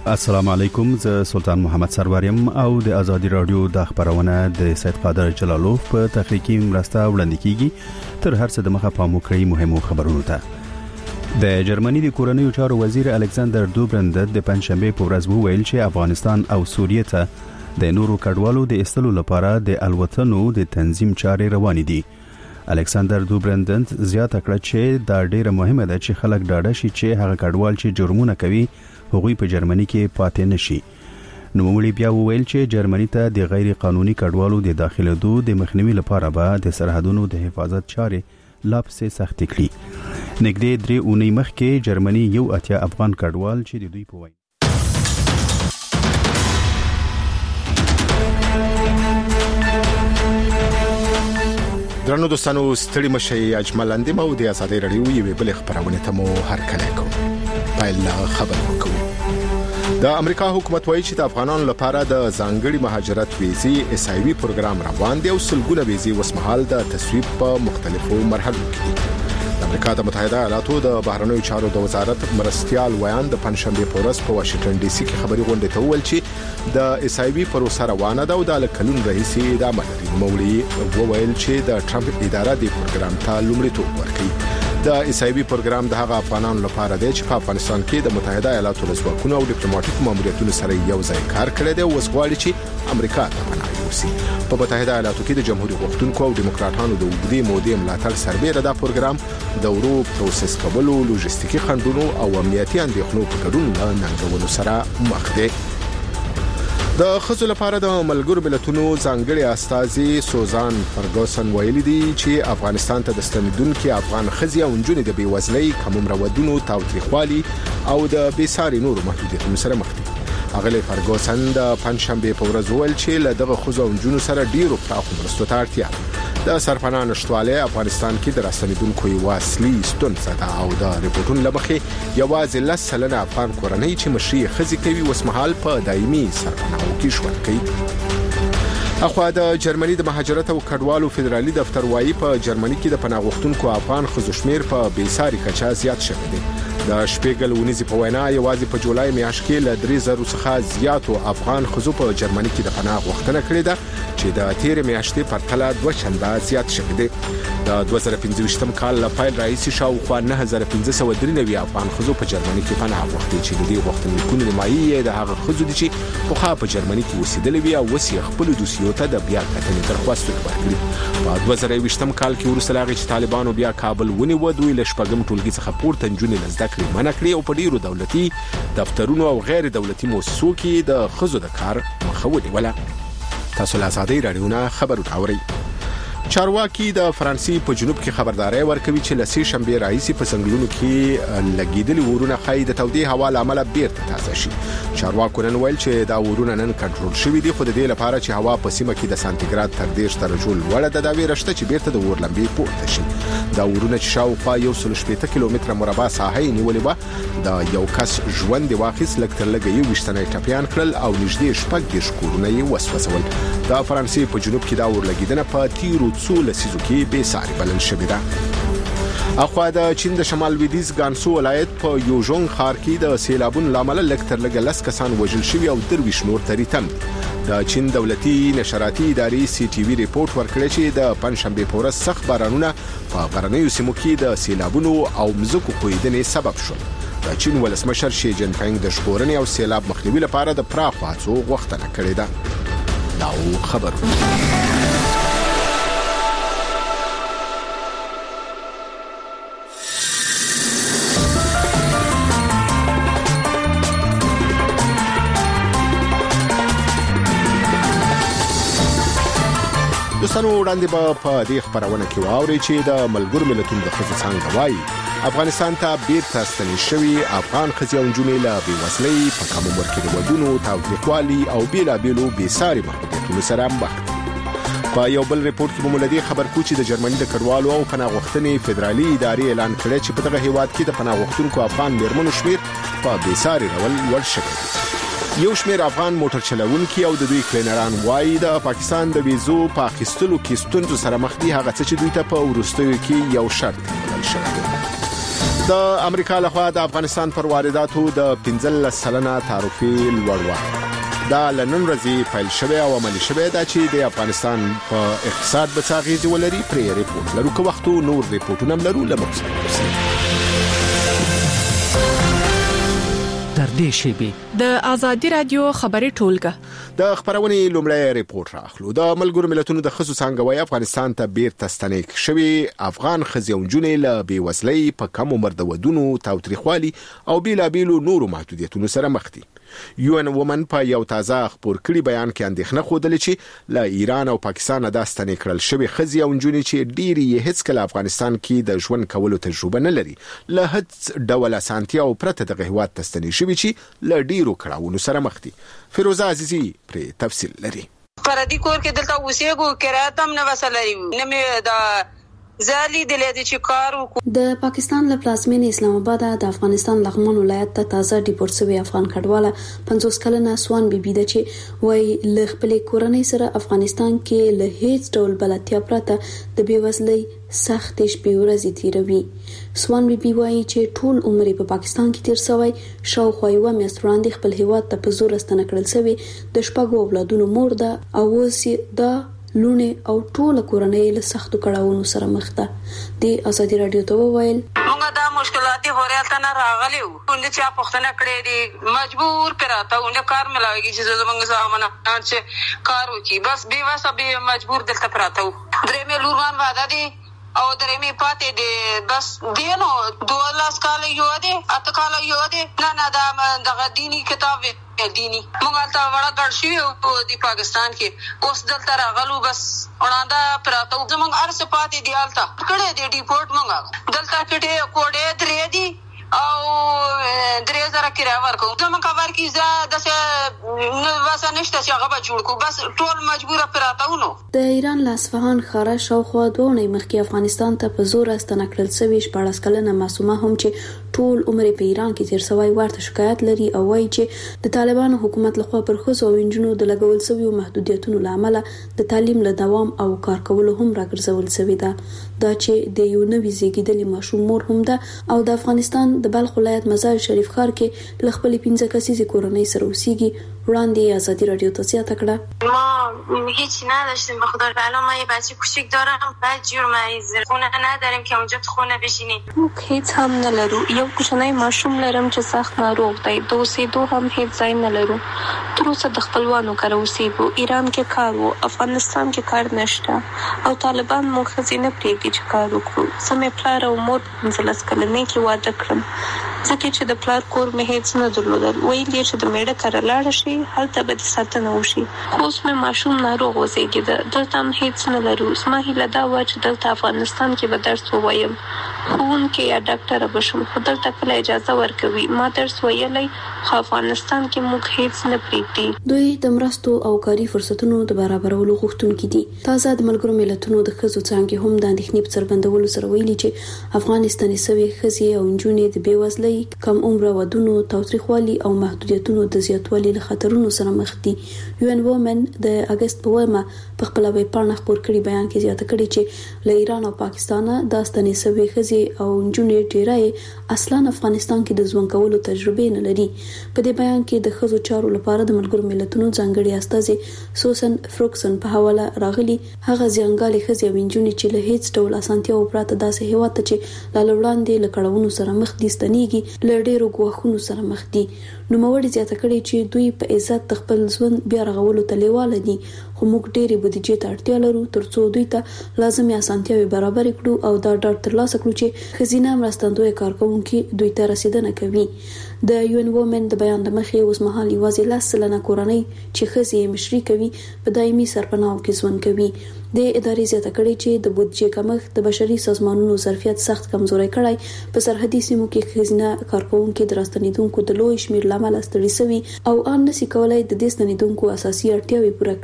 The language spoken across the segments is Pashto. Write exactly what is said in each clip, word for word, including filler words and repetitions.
السلام علیکم، زه سلطان محمد سروریم او د ازادي رادیو د خبرونه د سید قادر جلالوف په تخنیکی مرسته وړاندې کیږي. تر هر څه د مخه پام وکړئ مهمو خبرونو ته. د جرمني د کورنیو چارو وزیر الکساندر دوبرند د پنځشنبه په ورځ وویل چې افغانستان او سوریه ته د نورو کډوالو د استلو لپاره د الوتنو د تنظیم چارې روانې دي. الکساندر دوبرند زیاته کړه چې دا ډیره مهمه ده چې خلک ډاډه شي چې هغه کډوال چې جرمونه کوي هغوی په جرمني کې پاتې نشي. نوموړي بیا وویل چې جرمني ته د غیر قانوني کډوالو د داخلېدو د مخنیوي لپاره به د سرحدونو د حفاظت چارې لا پسې سختې کړي. نږدې درې اونۍ مخکې جرمني یو اتیا افغان کډوال چې د دوی په وینا درنو دوستانو ستړي مشي اجمل اندیم او د ازادي رادیو یوې بل خبرونه ته مو هرکلی کوم. پایله خبر وکړو. د امریکا حکومت وایي چې د افغانانو لپاره د ځانګړي مهاجرت ویزې اس آی وی پروګرام روان دی او سلګونه ویزې وسمحال د تصویب په مختلفو مرحلو کې دي. د امریکا د متحده ایالاتو د بهرنیو چارو د وزارت مرستيال ویان د پنځشنبه په ورځ په واشنگټن ډي سي کې خبري غونډه ته وویل چې د اس آی وی پروسه روانه ده او د لکلون رئیس ادامه لري. مولوی وویل چې د ټرمپ اداره د پروګرام ته لومړیتوب ورکوي. د اس آی وی پروګرام د هغه افغانانو لپاره دی چې په افغانستان کې د متحده ایالاتو له ځواکونو او ډیپلوماټیک ماموریتونو سره یو ځای کار کړی دی او وسغواړي چې امریکا ته پناه یوسي. په متحده ایالاتو کې د جمهوریت غوښتونکو او دیموکراتانو د وګړي مودې ملاتړ سربېره دا پروګرام د ورو پروسس کولو، لوجستیکي خنډونو او امنیتي اندېښنو په ګډون له ننګونو سره مخ دی. د خزو لپاره د ملګرو ملتونو ځانګړي استازي سوزان فرګوسن ویلي دي چې افغانستان ته د ستنیدونکو افغان خزي او نجونې د بیوزلۍ، کمومره ودونو، تاوتریخوالي او د بیساري نورو محدودیتونو سره مخ دي. اغلی فرګوسن د پنځشنبه په ورځ ویل چې له دغه خزو او نجونو سره ډیرو پراخو مرستو ته اړتیا ده. د سرپناه نشټواله افغانستان کې د راستنیدونکو یو اصلي ستونزه ده او د ریپورتونو لمخې یوازې لس سلنه افغان کورنۍ چې مشري خزي کوي وسمحال په دایمي سرپناه کې ژوند کوي. اخوا د جرمني د مهاجرت او کډوالو فدرالي دفتر وايي په جرمني کې د پناه غوښتونکو افغان خزو شمیر په بیساري کچا زیات شوی دی. د شپږل ونیزي په وینا یوازې په جولای میاشت کې ل درې زره څخه زیاتو افغان خزو په جرمني کې د پناه غوښتنه کړې ده چې د تیر میاشتې پرتله دوه چنده زیات شوی دی. د دوه زره پنځه کال له پیل راهیسې شاوخوا نه هزار پنځه سوه درې نوي افغان خزو په جرمني کې پناه غوښتي چې د دې غوښتنلیکونو نیمایي د هغه خزو دي چې پخوا په جرمني کې اوسېدلې وي او اوس یې خپل دوسیو ته د بیا کتنې درخواست ورکړي. په دوه زره یوویشتم کال کې وروسته له هغې چې طالبانو بیا کابل ونیوه، دوی له شپږم ټولګي څخه پورته نجونې له زده کړې منع کړې او په ډیرو دولتي دفترونو او غیر دولتي مؤسسو کې د خزو د کار مخه ونیوله. تاسو له ازادي رادیو نه خبرونه اورئ. چارواکي د فرانسې په جنوب کې خبرداري ورکوي چې لسی شنبه راهیسې په څنګلونو کې لګیدلي ورونه خای د تودې هوا لامل بیرته تازه شي. چارواکو نن ویل چې دا ورونه نن کنټرول شوي دي، خو د دې لپاره چې هوا په سیمه کې د سانتیګراد تر دېرش درجو لوړه ده، دا ویرشته چې بیرته د اور لمبې پورته شي. دا ورونه چې شاوخوا یو سل شپېته کیلومتره مربع ساحه یې نیولې وه، د یو کس ژوند واخیست، لږ تر لږه یو ویشتنه ټپیان کړل او نږدې شپږ دېرش کورونه یې وسوځول. د فرانسې په جنوب کې دا اور لګیدنه په تیرو څو لسیزو کې بې ساري بلل شوې ده. اخوا د چین د شمال لویدیځ ګانسو ولایت په یوژونګ ښار کې د سیلابونو لامل لږ تر لږه لس کسان وژل شوي او درویش نور تری تم. د چین دولتي نشراتي ادارې سی ټي وي ریپورت ورکړی چې د پنځشنبه په ورځ سخت بارانونه په غرنیو سیمو کې د سیلابونو او مځکو ښویېدنې سبب شول. د چین ولسمشر شي جین پینګ د ژغورنې او سیلاب مخنیوي لپاره د پراخو هڅو غوښتنه کړې ده. دا خبر دوستانو وړاندې به په دې خبرونه کې واورئ چې د ملګرو ملتونو د خزو څانګه وايي افغانستان ته بیرته ستنې شوي افغان ښځې او نجونې له بېوزلۍ، په کم عمر کې د ودونو، تاوتریخوالي او بېلابېلو بېساري محدودیتونو سره مخ دي. په یو بل ریپورت کې به مو له دې خبر کوو چې د جرمني د کډوالو او پناه غوښتنې فدرالي ادارې اعلان کړی چې په دغه هیواد کې د پناه غوښتونکو افغان میرمنو شمېر په بېساري ډول لوړ شوی دی. یو شمېر افغان موټر چلوونکي او د دوی کلینران وایي د پاکستان د ویزو په اخیستلو کې ستونزو سره مخ دي، هغه څه چې دوی ته په وروستیو کې یو شرط بدل شوی دی. د امریکا لخوا د افغانستان پر وارداتو د پنځلس سلنه تعرفي لوړوالی دا لنن ورځې پیل شوی او عملي شوی دا چې د افغانستان په اقتصاد به څه اغیزه ولري پرې ریپورت لرو که وختو نور ریپورتونه لرو لمرسه در دې شیبي د ازادي رادیو خبري ټولګه د خبرونې لومړی ریپورت راخلو د ملګرو ملتونو د خصوص څنګه افغانستان ته بیرته ستنېک شوی افغان خزیونجونې له بیوزلۍ په کم عمر د ودونو تاوتریخوالي او بیلابیلو نورو محدودیتونو سره مخ دي. یو ان وومن په یو تازه خبر کړي بیان کې اندېښنه خوده چې له ایران او پاکستان د ستنې کړل شوی خزیونجونې چې ډيري هیڅ کله افغانستان کې د ژوند کولو تجربه نه لري له هیڅ ډول اسانتیا او پرته د غهوات تستنې شوی چې له ډیرو کړهونو سره مخ دي. فیروزه عزیزی پر تفصیل لري. پردي کور کې دلته اوسېګو کرایه هم نه وسلري نه مې د زالي د لید چې کار د پاکستان له پلازمینې اسلام آباد د افغانستان لغمان ولایت ته تازه ډیپورت شوی افغان کډواله پنځوس کلنه سوان بیبي ده چې وای له خپل کورنۍ سره افغانستان کې له هیڅ ډول بلدتیا پرته د بیوزلۍ سخت شپې ورځې تیروي. سوان بیبي وایي چې ټول عمر په پاکستان کې تیر شوی شاوخوا یو میاشت وړاندې خپل هیواد ته په زور ستنه کړل شوی د شپږو اولادونو مور ده او اوس دا لونه او ټول کورنۍ له سختو کړهونو سره مخ ده. د ازادي رادیو ته وویل موږ دا مشکلات هوريال ته نه راغلي وو چې چا پښتنه کړې دي مجبور کراته ونه کار ملاويږي چې زمونږ زمانه چې کار وکي بس بي واسه به مجبور دلته پراته وو. درې مې لورمان واده دي او درې مې پاتې دي بس دینو دوه لاس کال یو دي اته کال یو دي نه نه دا د دینی کتاب دینی موږ ته وړه ګړ شي او د پاکستان کې اوس دلته راغلو بس وړاندې پراته زمونږ ارسه پاتې دی الته کړه دې ډیپورت موږ دلته کټه کوډه درې دي او درې زره کرا ورکو زمونږ کار کې زه د واسه نشته چې هغه جوړ کو بس ټول مجبوره پراتهونو. د ایران لاسفهان خاره شاوخوا دوه نه مخکې افغانستان ته په زور استنه کړل شوی شپږ کلنه معصومه هم چې ټول عمر په ایران کې تیر شوی ورته شکایت لري او وایي چې د طالبانو حکومت لخوا پر خصو او انجنونو د لګول شوی محدودیتونو لامل د تعلیم له دوام او کار کولو هم راګرځول شوی ده. دا چې د یو نوې زیږیدلې ماشوم مور هم ده او د افغانستان د بلخ ولایت مزار شریف ښار کې ل خپل پنځه کسیزه کورنۍ سره اوسېږي. وړاندې ازادي رادیو ته زیاته کړه ما هیچ نداشتیم به خدا تعالی ما یه بچه کوچیک دارم بعد جور مریض خونه نداریم که اونجا تو خونه بشینیم هیڅ هم نه لرو یو کوچنی ماشوم لرم چې سخت ناروغ دی د اوسېدو هم هیڅ ځای نه لرو تر اوسه د خپلوانو کره اوسېږو ایران کې کار وو افغانستان کې کار نشته او طالبان موږ ښځې نه پرېږدي چې کار وکړو زه مې پلار او مور پنځلس کلنۍ کې واده کړم ځکه چې د پلار کور مې هیڅ نه درلودل ویل یې چې د میړه کره لاړه شي هلته به د ساتنه وشي خو اوس مې ماشوم ناروغ وزېږېده دلته هم هیڅ نه لرو زما هیله دا وه چې دلته افغانستان کې به درس ووایم ښوونکې یا ډاکټره به شم خو دلته کله اجازه ورکوي ما درس ویلی خو افغانستان کې موږ هیڅ نه پرېږدي. دوی د مرستو او کاري فرصتونو د برابرولو غوښتونکي دي. تازه د ملګرو ملتونو د ښځو څانګې هم د اندېښنې په څرګندولو سره ویلي چې افغانستاني سوي ښځې او نجونې د بیوزلۍ کم عمره ودونو تاوتریخوالي او محدودیتونو د زیاتوالي له خطرونو سره مخ دي. یو ان وومن د اگست په ومه په خپل ویب پاڼه خبر کړي بیان کې زیاته کړي چې له ایران او پاکستان د ستنې سوي ښځې او نجونې ډیرای اصلا افغانستان کې د ژوند کولو تجربه نه لري. په دې بیان کې د ښځو چارو لپاره د ملګرو ملتونو ځانګړي استاذ سوسن فروکسن په حواله راغلي هغه ځانګړي ښځې او نجونې چې له هیڅ ډول اسانتیا او پراته داسې هیواد ته چې لا لوړاندې لکړهونو سره مخ دي ستنېږي له ډېرو ګواښونو سره مخ دي. نوموړي زیاته کړي چې دوی په عزت خپل ژوند بیا رغولو ته لیواله دي خو موږ ډېرې بودیجې ته اړتیا لرو ترڅو دوی ته لازمي اسانتیاوې برابر کړو او دا ډاډ ترلاسه کړو چې ښځینه مرستندویه کارکوونکي دوی ته رسیدنه کوي. د یو ان وومن د بیان د مخې اوس مهال یوازې لس سلنه کورنۍ چې ښځې مشري کوي په دایمي سرپناهو کې ژوند کوي. د ادارې زیاته کړي چې د بودیجې کمښت د بشري سازمانونو ظرفیت سخت کمزوري کړی په سرحدي سیمو کې ښځینه کارکوونکي د راستنیدونکو د لوی شمیر لامل ستړي شوي او ان نشي کولای د دې ستنیدونکو اساسي اړتیاوې پوره کړي.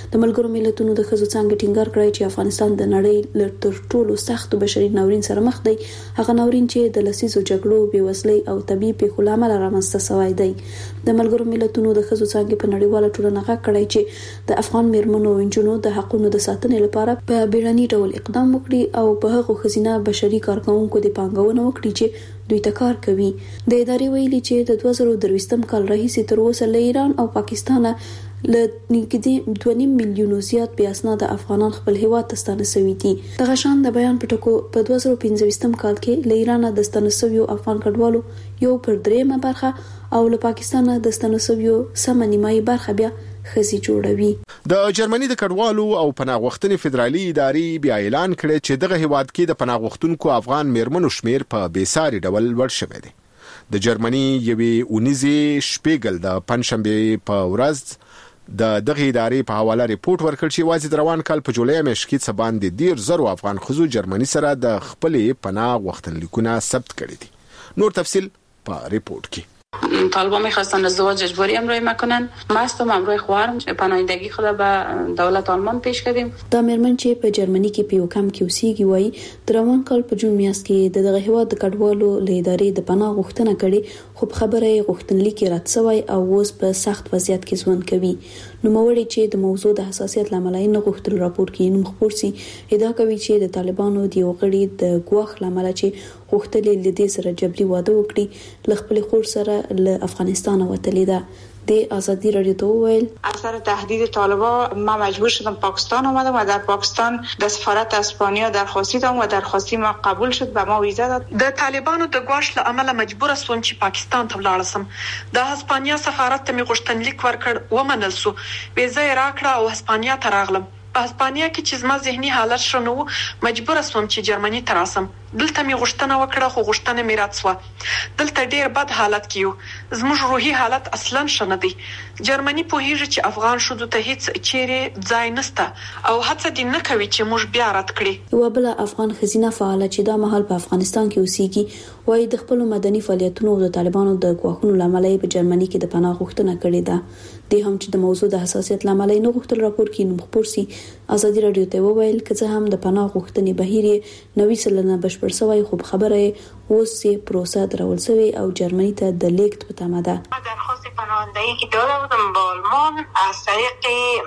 د ملګرو ملتونو د ښځو څانګې ټینګار کړی چې افغانستان د نړۍ له تر ټولو سختو بشري ناورین سره مخ دی، هغه ناورین چې د لسیزو جګړو، بېوزلۍ او طبیعي پیښو له امله رامنځته شوی دی. د ملګرو ملتونو د ښځو څانګې په نړیواله ټولنه غږ کړی چې د افغان میرمنو او نجونو د حقونو د ساتنې لپاره په بیړني ډول اقدام وکړي او په هغو ښځینه بشري کارکونکو د پانګونه وکړي چې دوی ته کار کوي. د ادارې ویلي چې د دوه زره درویشتم کال راهیسې تر اوسه له ایران او پاکستان له نږدې دوه نیم میلیونو زیات بې اسناده افغانان خپل هیواد ته ستانه شوي دي. دغه شان د بیان په ټکو په دوه زره پنځه ویشتم کال کې له ایران د ستانه شویو افغان کډوالو یو پر دریمه برخه او له پاکستان د ستانه شویو سمه نیمایي برخه بیا خزي جوړوي. د جرمني د کډوالو او پناه غوښتنې فدرالي ادارې بیا اعلان کړی چې دغه هیواد کې د پناه غوښتونکو افغان میرمنو شمیر په بیساري ډول لوړ شوی دی. د جرمني یوې اونیزې شپږل د پنځشنبه په ورځ د دغه ادارې په حواله ریپورت ورکړ چې واځي د روان کال په جولای میاشت کې څه باندې ډیر زرو افغان ښځو جرمني سره د خپلې پناه غوښتنلیکونه ثبت کړي دي. نور تفصیل په ریپورت کې. طالبان می‌خواستن ازدواج اجباری همراهی میکنن. ما هستم همراه خواهرم پناهندگی خود به دولت آلمان پیش کردیم. دا میرمن چې په جرمني کې په یو کم کې اوسېږي وایي د روان کال په جون میاشت کې د دغه هیواد د کډوالو له ادارې د پناه غوښتنه کړې، خو خبره یې غوښتنلیک رد شوی او اوس په سخت وضعیت کې ژوند کوي. نوموړی چې د موضوع د حساسیت لامل یې نه غوښتل راپور کې نوم خپور سي، ادعا کوي چې د طالبانو د یو غړي د ګواښ لامل چې غوښتلې لدې سره جبري واده وکړي له خپل خور سره له افغانستان وتلې ده. د آزادی رادیو ته ویل اثر تهدید طالبان ما مجبور شدم پاکستان آمدم و در پاکستان د سفارت اسپانیا درخواستی دادم و درخواستی ما قبول شد، به ما ویزا داد. د طالبانو د ګواښ له امله مجبور شوم چې پاکستان ته ولاړ شم. د اسپانیا سفارت ته مې غوښتنلیک ورکړ، ومنل شو، ویزا یې راکړه او اسپانیا ته راغلم. په اسپانیا کې چې زما ذهني حالت شنو مجبور شوم چې جرمني ته راسم. دلته مې غوښتنه وکړه خو غوښتنه مې رد شوه. دلته ډیر بد حالت کې یو، زموږ روحي حالت اصلا شنه دی. جرمني پوهیږي چې افغان شوه ته هیڅ چیرې ځای نشته او هڅه دې نه کوي چې موږ بیا رد کړي. یو بل افغان خزینه فعال چې دا مهال په افغانستان کې اوسېږي وایي د خپل مدني فعالیتونو او د طالبانو د ګواښونو لامل په جرمني کې د پناه غوښتنه کړې ده. د هم چې د موضوع د حساسیت لامل نه غوښتل راپور کې نوم خپور سي. آزادی رادیو ته وویل چې هم د پناه غوښتنې بهیر نوي سلنه بشپړ شوی، خو خبره اوس یې پروسه درول شوی او جرمنی ته د لیکت په تمه ده. درخواست پناهندگی که داده بودم با آلمان از طریق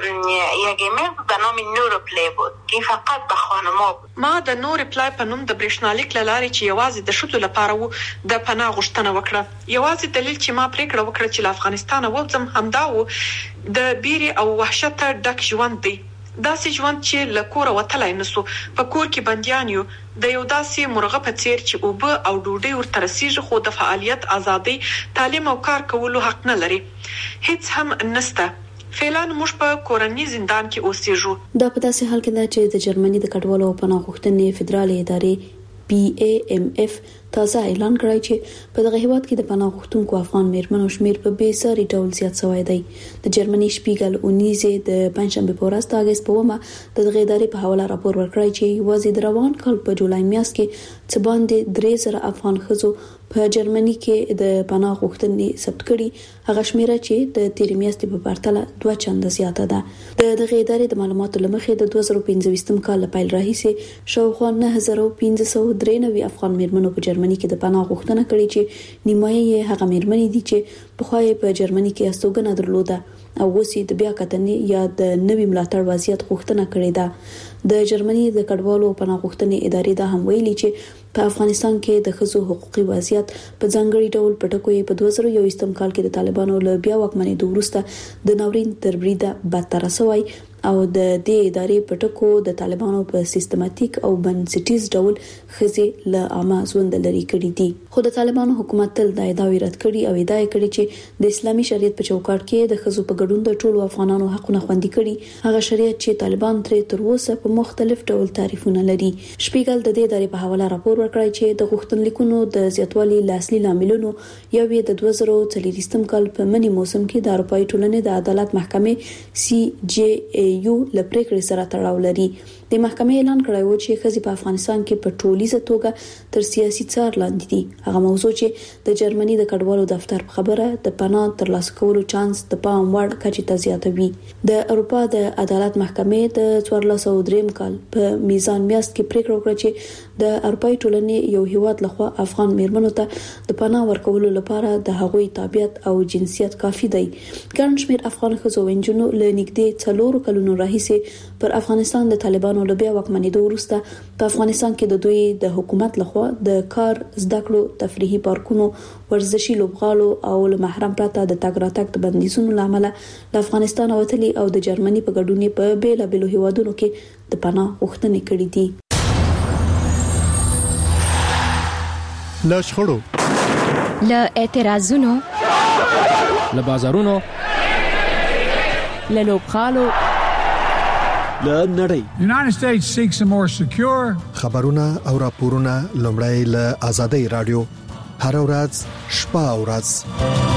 یک ایمیل به نام نور پلی بود که فقط به خانم‌ها بود. ما د نور پلی په نوم د برېښنالیک لاري چې یوازې د شتو لپاره وو د پناه غوښتنه وکړه. یوازې دلیل چې ما پریکړه وکړه چې له افغانستان ووځم همدا وو د بیري او وحشت ډک ژوند دی. داسې ژوند چې له کوره وتلای نسو، په کور کې بنديان یو، د یو داسې مرغه په څیر چې اوبه او ډوډۍ ورته رسیږي خو د فعالیت ازادي، تعلیم او کار کولو حق نه لري. هیڅ هم نسته. فعلا موږ په کورنۍ زندان کې اوسېږو. دا په داسې حال کې ده چې د جرمني د کډوالو او پناه غوښتنې فدرالي ادارې پی ای ایم اف تازه اعلان کړی چې په دغه هیواد کې د پناه غوښتونکو افغان میرمنو شمیر په بې ساري ډول زیات شوی دی. د جرمني شپیګل اونیزې د پنځشنبه په ورځ د اگست په اومه د دغه ادارې په حواله راپور ورکړی چې یوازې د روان کال په جولای میاشت کې څه باندې درې زره افغان ښځو په جرمني کې د پناه غوښتنې ثبت کړي، هغه شمیره چې د تیرې میاشتې په پرتله دوه چنده زیاته ده. د دغه ادارې د معلوماتو لمخې د دوه زره پنځه ویشتم کال له پیل راهیسې شاوخوا نه زره پنځه سوه درې نوي افغان میرمنو په جرمني کې د پناه غوښتنه کړې چې نیمایي یې هغه میرمنې دي چې پخوا یې په جرمني کې استوګنه درلوده او اوس یې د بیا کتنې یا د نوي ملاتړ وضعیت غوښتنه کړې ده. د جرمني د کډوالو پناه غوښتنې ادارې دا هم ویلي چې په افغانستان کې د ښځو حقوقي وضعیت په ځانګړي ډول په ټکو یې په دوه زره یوویشتم کال کې د طالبانو له بیا واکمنېدو وروسته د ناورین تر بریده بدتر شوی او د دې ادارې په ټکو د طالبانو په سیستماتیک او بنسټیز ډول ښځې له عامه ژوند لري کړي دي. خو د طالبانو حکومت تل دا ادعاوې رد کړي او ادعا کړي چې د اسلامي شریعت په چوکاټ کې د ښځو په ګډون د ټولو افغانانو حقونه خوندي کړي، هغه شریعت چې طالبان ترې تر اوسه په مختلف ډول تعریفونه لري. شپیګل د دې ادارې په حواله راپور ورکړی چې د غوښتنلیکونو د زیاتوالي لاصلي لاملونو یو یې د دوه زره څلوېښتم کال په منی موسم کې د اروپאי ټولنې د عدالت محکمې سی جی ای یو لپاره پریکړې سره تړاو لري. د محکمې اعلان کړی و چې ښځې په افغانستان کې په ټولیزه توګه تر سیاسي څار لاندې دي. هغه موضوع چې د جرمني د کډوالو دفتر په خبره د پناه ترلاسه کولو چانس د پام وړ کچې ته زیاتوي. د اروپا د عدالت محکمې د څوارلس سوه درې کال په میزان میاشت کې پریکړه وکړه چې د اروپאי ټولنې یو هیواد لخوا افغان میرمنو ته د پناه ورکولو لپاره د هغوی تابعیت او جنسیت کافي دی. ګڼ شمېر افغان ښځو او نجونو له نږدې څلورو کلونو راهیسې پر افغانستان د طالبانو له بیا واکمنېدو وروسته په افغانستان کې د دوی د حکومت لخوا د کار زده کړو تفریحي پارکونو ورزشي لوبغالو او له محرم پرته د تګ راتګ د بندیزونو لامل له افغانستان وتلي او د جرمني په ګډون په بیلابېلو هیوادونو کې د پناه غوښتنې کړې دي. له شخړو، له اعتراضونو، له بازارونو، له لوبغالو، له نړۍ United States seeks a more secure خبرونه او راپورونه لومړی له آزادۍ رادیو هر ورځ شپه او ورځ.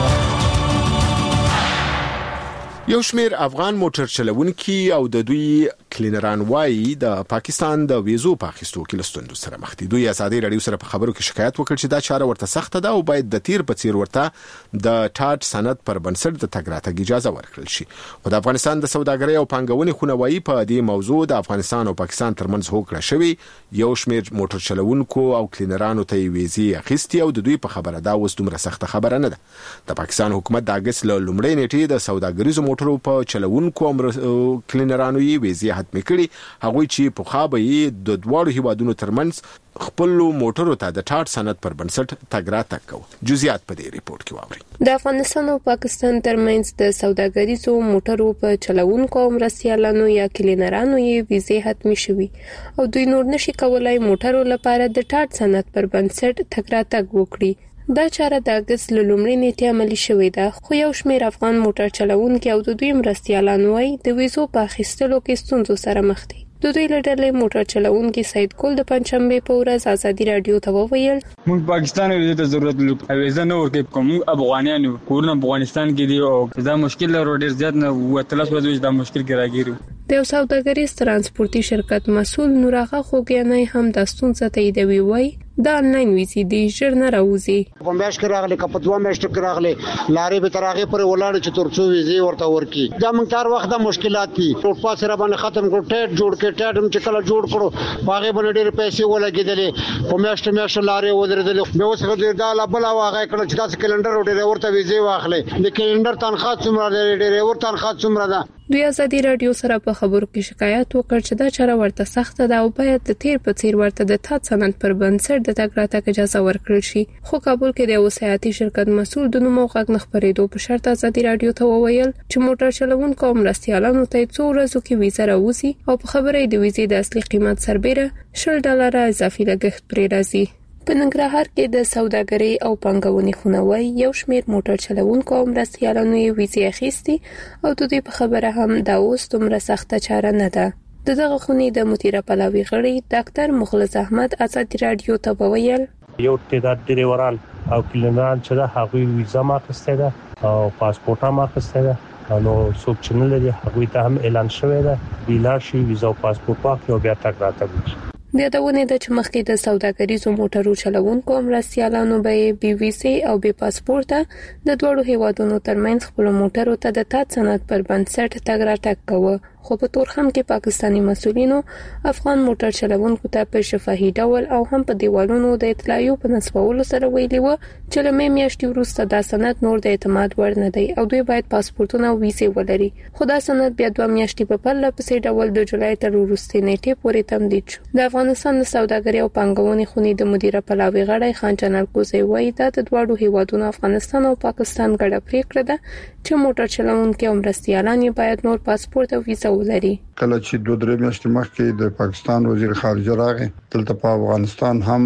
یو شمیر افغان موټر چلوونکي او د دوی کلینران وایي د پاکستان د ویزو په اخیستو کې لستوندو سره مخ دي. دوی ازادي رادیو سره په خبرو کې شکایت وکړ چې دا چاره ورته سخته ده او باید د تیر په څیر ورته د ټاټ سند پر بنسټ د تګ راتګ اجازه ورکړل شي. خو د افغانستان د سوداګرۍ او پانګونې خونه وایي په دې موضوع د افغانستان او پاکستان ترمنځ هوکړه شوې. یو شمیر موټر چلوونکو او کلینرانو ته ویزې اخیستي او د دوی په خبره دا اوس دومره سخته خبره نه ده. د پاکستان حکومت د اگست له لومړۍ نیټې د سوداګریزو موټرو په چلوونکو او کلینرانو یې ویزې ختمې کړي. هغوی چې په خابې د دوړو هیوادونو ترمنځ خپل موټرو ته د ټاټ سند پر بنسټ تګ راتګ کوي. جزئیات په دې ریپورت کې واورئ. د افغانستان او پاکستان ترمنځ د سوداګریزو موټرو په چلوونکو او مرستیالانو یا کلینرانو یې ویزې ختمې شوې او دوی نور نشي کولای موټرو لپاره د ټاټ سند پر بنسټ تګ راتګ وکړي. دا چاره د اگست له لومړۍ نیټې عملي شوې ده، خو یو شمېر افغان موټر چلوونکي او د دوی مرستیالان وایي د ویزو په اخیستلو کې ستونزو سره مخ دي. د دوی له ډلې موټر چلوونکي سید ګل د پنځشنبې په ورځ ازادي رادیو ته وویل موږ پاکستان ویزه ته ضرورت لرو. ویزه نه ورکې کوم افغانان یو کورونه افغانستان کې دي او دا مشکل لرو ډیر زیات نه وتلس ورځې دا مشکل کې راګیرو. د سوداګریز ترانسپورتي شرکت مسؤل نوراغه خوګیانای هم د ستونزې تاییدوي وایي دا آنلاین ویزې د ژر نه راوځي. په میاشت کې راغلي کپه دوه میاشتې کې راغلي لارې به ترغه پر ولاړ چې ترڅو ویزې ورته ورکی. دا موږ تر وخت د مشکلات دي ټول پاسه را باندې ختم کړو ټیټ جوړ کې ټیټ هم چې کله جوړ کړو باغې باندې ډېر پیسې ولګېدلې په میاشت میاشت لارې ودرېدلې. به اوس غوډه دا لا بل واغې کړو چې تاسو کلندر وړي ورته ویزې واخلې د کلندر تنخواه څومره لري ډېر ورته تنخواه څومره ده. دوی ازادي رادیو سره په خبرو کې شکایت وکړ چې دا چاره ورته سخته ده او باید د تیر په څیر ورته د تات سند پر بنسټ د تګ راتګ اجازه ورکړل شي. خو کابل کې د وسایتي شرکت مسؤل د نومو غږ نه خبرېدو په شرط ازادي رادیو ته وویل چې موټر چلوونکو او مرستیالانو ته څو ورځې کې ویزه راوځي او په خبرې د ویزې د اصلي قیمت سربېره شل ډالر اضافي لګښت پرې راځي. په ننګرهار کې د سوداګرۍ او پانګونې خونه وایي یو شمېر موټر چلوونکو او مرستیالانو یې ویزې اخیستي او د دوی په خبره هم دا اوس دومره سخته چاره نه ده. د دغه خونې د مدیره پلاوي غړي ډاکټر مخلص احمد ازادي رادیو ته وویل یو تعداد ډریوران او کلینران چې دا هغوی ویزه ما اخیستې ده او پاسپورټ هم اخیستې ده نو څوک چې نه لري هغوی ته هم اعلان شوی ده ویلار شي ویزه او پاسپورټ واخلي او بیا تګ راتګ وکړي. د یادونه ده چې مخکې د سوداګریزو موټرو چلوونکو او مرستیالانو به بي ویزې او بي پاسپورټ د دوړو هیوادونو ترمنځ خپل موټرو ته د تات سند پر بنسټ تګ راتګ کوي. خو په تورخم کې پاکستانی مسؤلینو افغان موټر چلوونکو ته په شفاهي ډول او هم په دیوالونو د اطلاعیو په نسبولو سره ویلي و چې له مې میاشتې وروسته دا سند نور د اعتماد وړ نه دی او دوی باید پاسپورټونه او ویزې ولري. خو دا سند بیا دوه میاشتې په پرله پسې ډول د جولای تر وروستۍ نیټې پورې تمدید شو. د افغانستان د سوداګرۍ او پانګونې خونې د مدیره پلاوي غړی خان جنرال کوزی وایي دا د دواړو هیوادونو افغانستان او پاکستان ګډه پریکړه ده چې موټر چلوونکي او مرستیالان باید نور پاسپورت او ویزه ولري. کله چې دوه درې میاشتې مخکې د پاکستان وزیر خارجه راغی دلته په افغانستان هم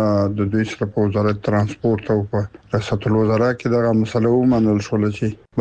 د دوی سره په وزارت ترانسپورت او په ریاست الوزرا کې دغه مسله ومنل شول چې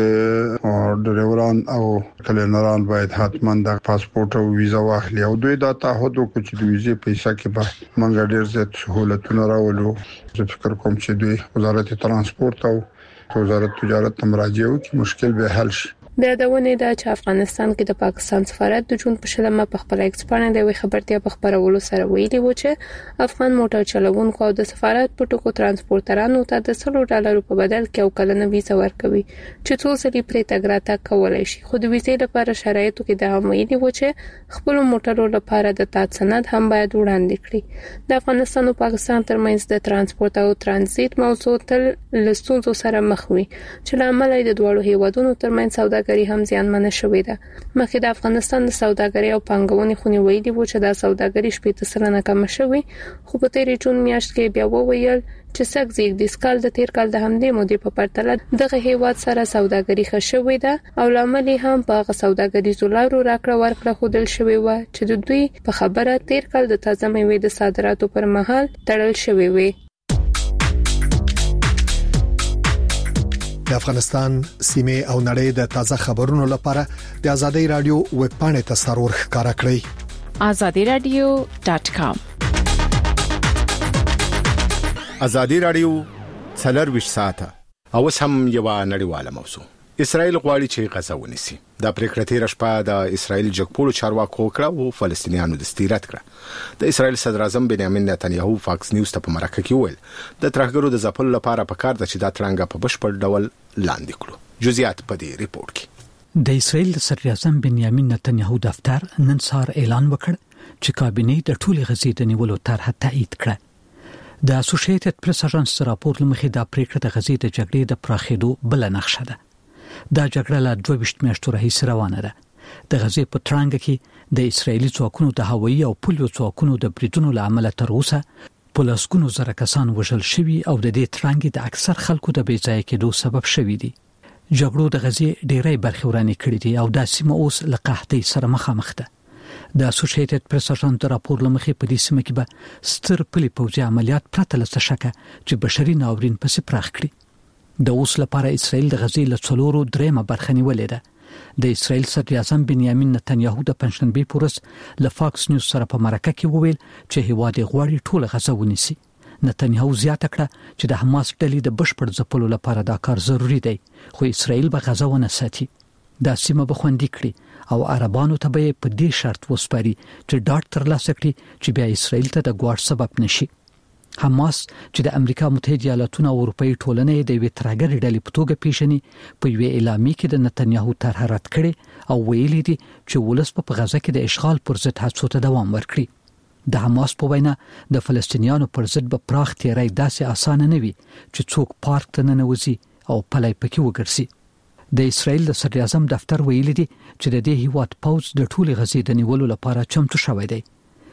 باید ډریوران او کلینران باید حتما د پاسپورت او ویزه واخلي او دوی دا تعهد وکړي چې د ویزې پیسې کې به موږ ډېر زیات سہولتونه راولو. زه فکر کوم چې دوی وزارت ترانسپورت او وزارت تجارت ته مراجعه وکړي مشکل به حل شي. د یادونې د چې افغانستان کې د پاکستان سفارت د جون په شلمه په خپل ایکسپانه د وی خبرتیا په خبرولو سره ویلي و چې افغان موټر چلوونکو او د سفارت په ټکو ترانسپورټرانو ته د سلو ډالرو په بدل کې او کلنه ویزه ورکوي چې څو ځلې پرې تګ راتګ کولای شي. خو د ویزې لپاره شرایطو کې د هم ویلي و چې خپل موټرو لپاره د تات سند هم باید وړاندې کړي. د افغانستان او پاکستان ترمنځ د ترانسپورت او ترانزیت موضوع تل لستونزو سره مخ وي چې لامل د دوه هیوادونو ترمنځ سودا سوداګري هم زیانمنه شوې ده. مخکې د افغانستان د سوداګري او پانګونې خونې ویلي و چې د سوداګري شپږ سلنه کم شوې، خو په تیرې جون میاشت کې بیا وویل چې سګزیګ د سکال د تیر کال د همدې مودې په پرتله دغه هیواد سره سوداګري ښه شوې ده او لامل هم په هغه سوداګریزو لارو راکړه ورکړه خودل شوې و چې د دوی په خبره تیر کال د تازه میوې د صادراتو پر مهال تړل شوې وي. د افغانستان سیمه او نړۍ د تازه خبرونو لپاره د ازادي رادیو ویب پاڼې ته سرور ښکارا کړئ azadi radio dot com. ازادي رادیو څلور ساعته او سم یو نړیواله موضوع. اسرائیل غواړي چې غزه ونیسي. د پریکړه تیر شپه د اسرائیل جګپوړو چارواکو کړه او فلسطینیانو د استیرات کړه. د اسرائیل صدر اعظم بنیامین نتنیاهو فاکس نیوز ته په مرکه کې ویل د ترهګرو د ځپلو لپاره پکار ده چې دا ترانګه په بشپړ ډول لاندې کړو. جزئیات په دې ریپورت کې. د اسرائیل صدر اعظم بنیامین نتنیاهو دفتر نن سهار اعلان وکړ چې کابینه د ټولې غزې د نیولو طرحه تایید کړه. د اسوسییټډ پریس اژانس راپور لمخې د پریکړه د غزې د جګړې د پراخېدو بل نقشه ده. دا جګړه لا دوه ویشت میاشتو راهیسې روانه ده. د غزې په ترانګ کې د اسرایلی ځواکونو د هوایي او پولیو ځواکونو د بریدونو لامل تر اوسه پولیسونو زره کسان وژل شوي او د دې ترانګ د اکثر خلکو د بې ځای کېدو سبب شوي دي. جګړو د غزې ډېرې برخې ورانې کړې دي او د سیمه اوس له قحطۍ سره مخامخ ده. د اسوسییټډ پریس اژانس د راپور لمخې په دې سیمه کې به ستر پلي پوځي عملیات پرته له څه شکه چې بشري ناورین پسې پراخ کړي. د اوس لپاره اسرائیل د غزې له څلورو درېمه برخه نیولې ده. د اسرائیل صدر اعظم بنیامین نتنیاهو د پنځشنبه پورس له فاکس نیوز سره په مرکه کې وویل چې هیواد غواړي ټول غزه ونیسي. نتنیاهو زیاته کړه چې د حماس ډلې د بشپړ ځپلو لپاره دا کار ضروری دی، خو اسرائیل به غزه ونه ساتي. دا سیمه به خوندي کړي او عربانو ته به په دې شرط وسپاري چې ډاټ ترلاسه کړي چې بیا اسرائیل ته د ګواښ سبب نشي. حماس چې د امریکا متحده ایالاتونو او اروپאי ټولنې د وی ترګری ډلې په توګه پیژني په یوه اعلامیه کې د نتنیاهو طرح رد کړي او ویلي دي چې ولس په غزه کې د اشغال پر ضد هڅو ته دوام ورکړي. د حماس په وینا د فلسطینیانو پر ضد به پراخ تیری داسې اسانه نه وي چې څوک پارک ته ننوځي او پلای پکې وګرځي. د اسرائیل د صدر اعظم دفتر ویلي دي چې د دې هیواد پوځ د ټولې غزې د نیولو لپاره چمتو شوی دی.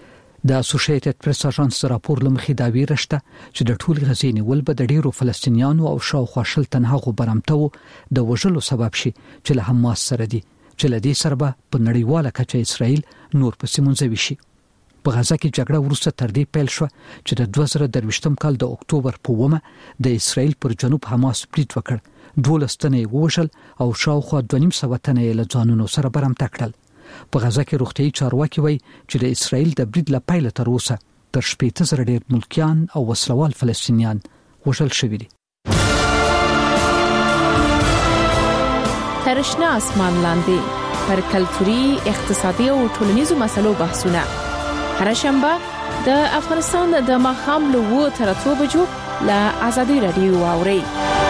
د اسوسییټډ پریس اژانس راپور لمخې دا ویرشته چې د ټولې غزې نیول به د ډیرو فلسطینیانو او شاوخوا شل تنه غو برمتو د وژلو سبب شي چې له حماس سره دي، چې له دې سره به په نړیواله کچه اسرائیل نور پسې منځوي شي. په غزه کې جګړه وروسته تر دې پیل شو چې د دوه زره درویشتم کال د اکتوبر په اوومه د اسرائیل پر جنوب حماس برید وکړ. دولس تنه یې ووژل او شاوخوا دوه نیم سوه تنه یې له ځانونو سره برمته کړل. په غزه کې روغتيایي چارواکي وایي چې د اسرائیل د برید له پیله تر اوسه تر شپږ زره ډیر ملکیان او وسلوال فلسطینیان وژل شوي دي. ترشنا اسمان لاندې پر کلتوري، اقتصادي او ټولنیزو مسلو بحثونه هر شنبه د افغانستان د ماښام له اوه تر اتو بجو له ازادي رادیو اوري.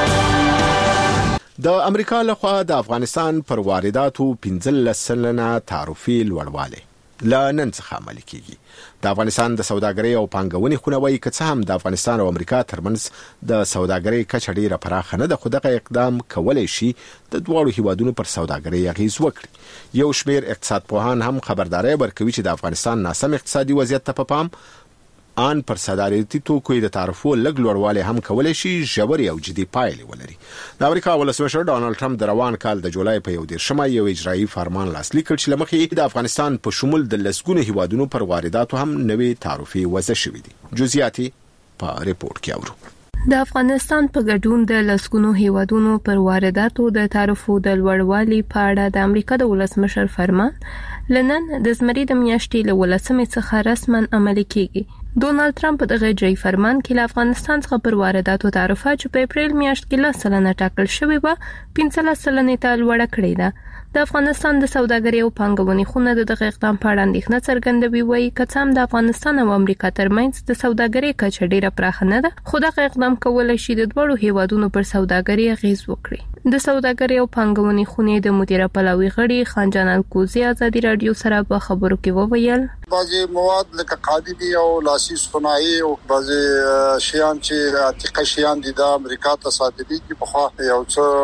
د امریکا لخوا د افغانستان پر وارداتو پنځه سلنه تعرفي لوړوالی لا نن څخه عملي کیږي. د افغانستان د سوداګرۍ او پانګونې خونه وایي که څه هم د افغانستان او امریکا ترمنځ د سوداګرۍ کچه ډیره پراخه نه ده، خو دغه اقدام کولای شي د دواړو هیوادونو پر سوداګرۍ اغیز وکړي. یو شمیر اقتصاد پوهان هم خبرداري ورکوي چې د افغانستان ناسم اقتصادي وضعیت ته په پام ان پر صادراتي توکو د تعرفو لږ لوړوالی هم کولای شي ژورې او جدي پایلې ولري. د امریکا ولسمشر ډانلډ ټرمپ د روان کال د جولای په یو دیرشمه یو اجرایي فرمان لاسلیک کړ چې لمخې د افغانستان په شمول د لسګونو هیوادونو پر وارداتو هم نوې تعرفي وضع شوې دي. جزئیات په ریپورت کې اورو. د افغانستان په ګډون د لسګونو هیوادونو پر وارداتو د تعرفو د لوړوالي په اړه د امریکا د ولسمشر فرمان لنن د زمري د میاشتې له ولسمې څخه رسما عملي کیږي. ډونالد ترامپ د غږی فرمان کې له افغانستان څخه پر وارداتو تعرفه چې په اپریل میاشت کې له سلنه ټاکل شوی و پنځه سلنې ته لوړه کړې ده. د افغانستان د سوداګرۍ او پانګونې خونه د دغه اقدام په اړه اندېښنه څرګندوي، وایي که څه هم د افغانستان او امریکا ترمنځ د سوداګرۍ کچه ډیره پراخه نه ده، خو دغه اقدام کولای شي د دوړو هیوادونو پر سوداګرۍ اغیز وکړي. د سوداګرۍ او پانګونې خونې د مدیره پلاوي غړي خانجان الکوزي ازادي رادیو سره په خبرو کې وویل بعضی مواد لکه قالبي او لاسي صنایع او بعضی شیان چې عتیقه شیان دي د امریکا ته صادرېږي په خوا یو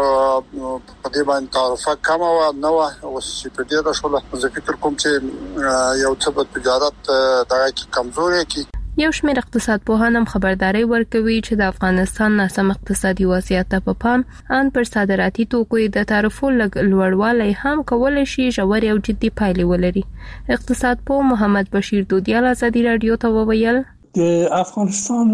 څه په دې باندې تعرفه کم او نو او چې په دې راښول زه فکر کوم چې یو څه په تجارت دغه کې کمزوري کی. یو شمېر اقتصاد پوهان هم خبرداري ورکوي چې د افغانستان ناسم اقتصادي وضعیت ته په پام ان پر صادراتي توکو د تعرفو لوړوالی هم کولای شي ژورې او جدي پایلې ولري. اقتصاد پوه محمد بشیر دودیال ازادي رادیو ته وویل د افغانستان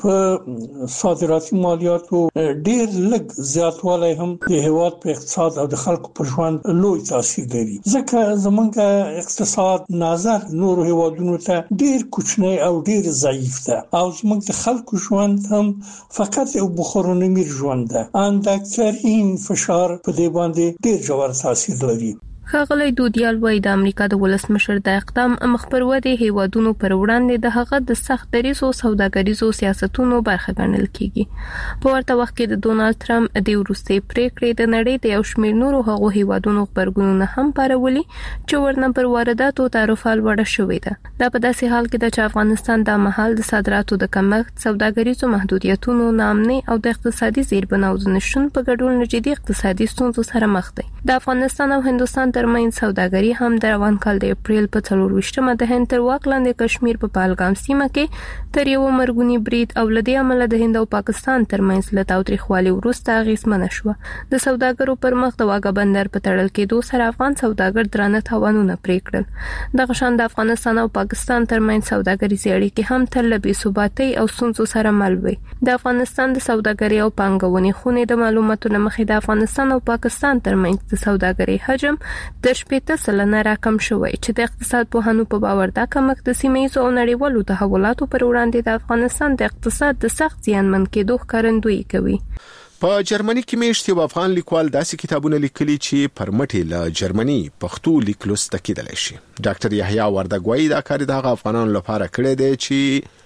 په صادراتي مالیاتو ډیر لږ زیاتوالی هم د هیواد په اقتصاد او د خلکو په ژوند لوی تاثیر لري، ځکه زمونږ اقتصاد نظر نور هیوادونو ته ډیر کوچنی او ډیر ضعیف ده او زمونږ د خلکو ژوند هم فقط یو بخورنمیر ژوند ده، ان د اکثرین فشار په دې باندې ډیر ژور تاثیر لري. ښاغلی دودیال وایي د امریکا د ولسمشر د اقدام مخ پر ودې هیوادونو پر وړاندې د هغه د سخت دریزو سوداګریزو سیاستونو برخه ګڼل کیږي. په ورته وخت کې د ډونالد ترامپ د وروستي پریکړې د نړۍ د یو شمېر نورو هغو هیوادونو خبرګونونه هم پارولي چې ورنه پر وارداتو تعرفه لوړه شوې ده. دا په داسې حال کې ده چې افغانستان د مهال د صادراتو د کمښت، سوداګریزو محدودیتونو، ناامنۍ او د اقتصادي زیربناو د نشټون په ګډون جدي اقتصادي ستونزو سره مخ دی. د افغانستان او هندوستان ترمنځ سوداګري هم د روان کال د اپریل په څلور ویشتمه د هند تر واک لاندې کشمیر په پهلګام سیمه کې تر یو مرګونی برید او لدې عمله د هند او پاکستان ترمنځ له تاوتریخوالي وروسته اغیزمنه شوه. د سوداګرو پر مخ د واګه بندر په تړل کېدو سره افغان سوداګر درانه تاوانونه پرې کړل. دغه شان د افغانستان او پاکستان ترمنځ سوداګریزې اړیکې هم تل له بې ثباتۍ او ستونزو سره مل وي. د افغانستان د سوداګرۍ او پانګونې خونې د معلوماتو له مخې د افغانستان او پاکستان ترمنځ د سوداګرۍ حجم د شپږ سلنه راکم شوی چې د اقتصاد پوهانو په باور دا کمښت د سیمه ییزو او نړیوالو تحولاتو پر وړاندې د افغانستان د اقتصاد د سخت زیانمن کېدو ښکارندویي کوي. په جرمني کې میشت یو افغان لیکوال داسې کتابونه لیکلي چې پرمټي له جرمني پښتو لیکلو ستکیدل شي. ډاکټر یحیی وردګوی دا کار د افغانانو لپاره کړی دی چې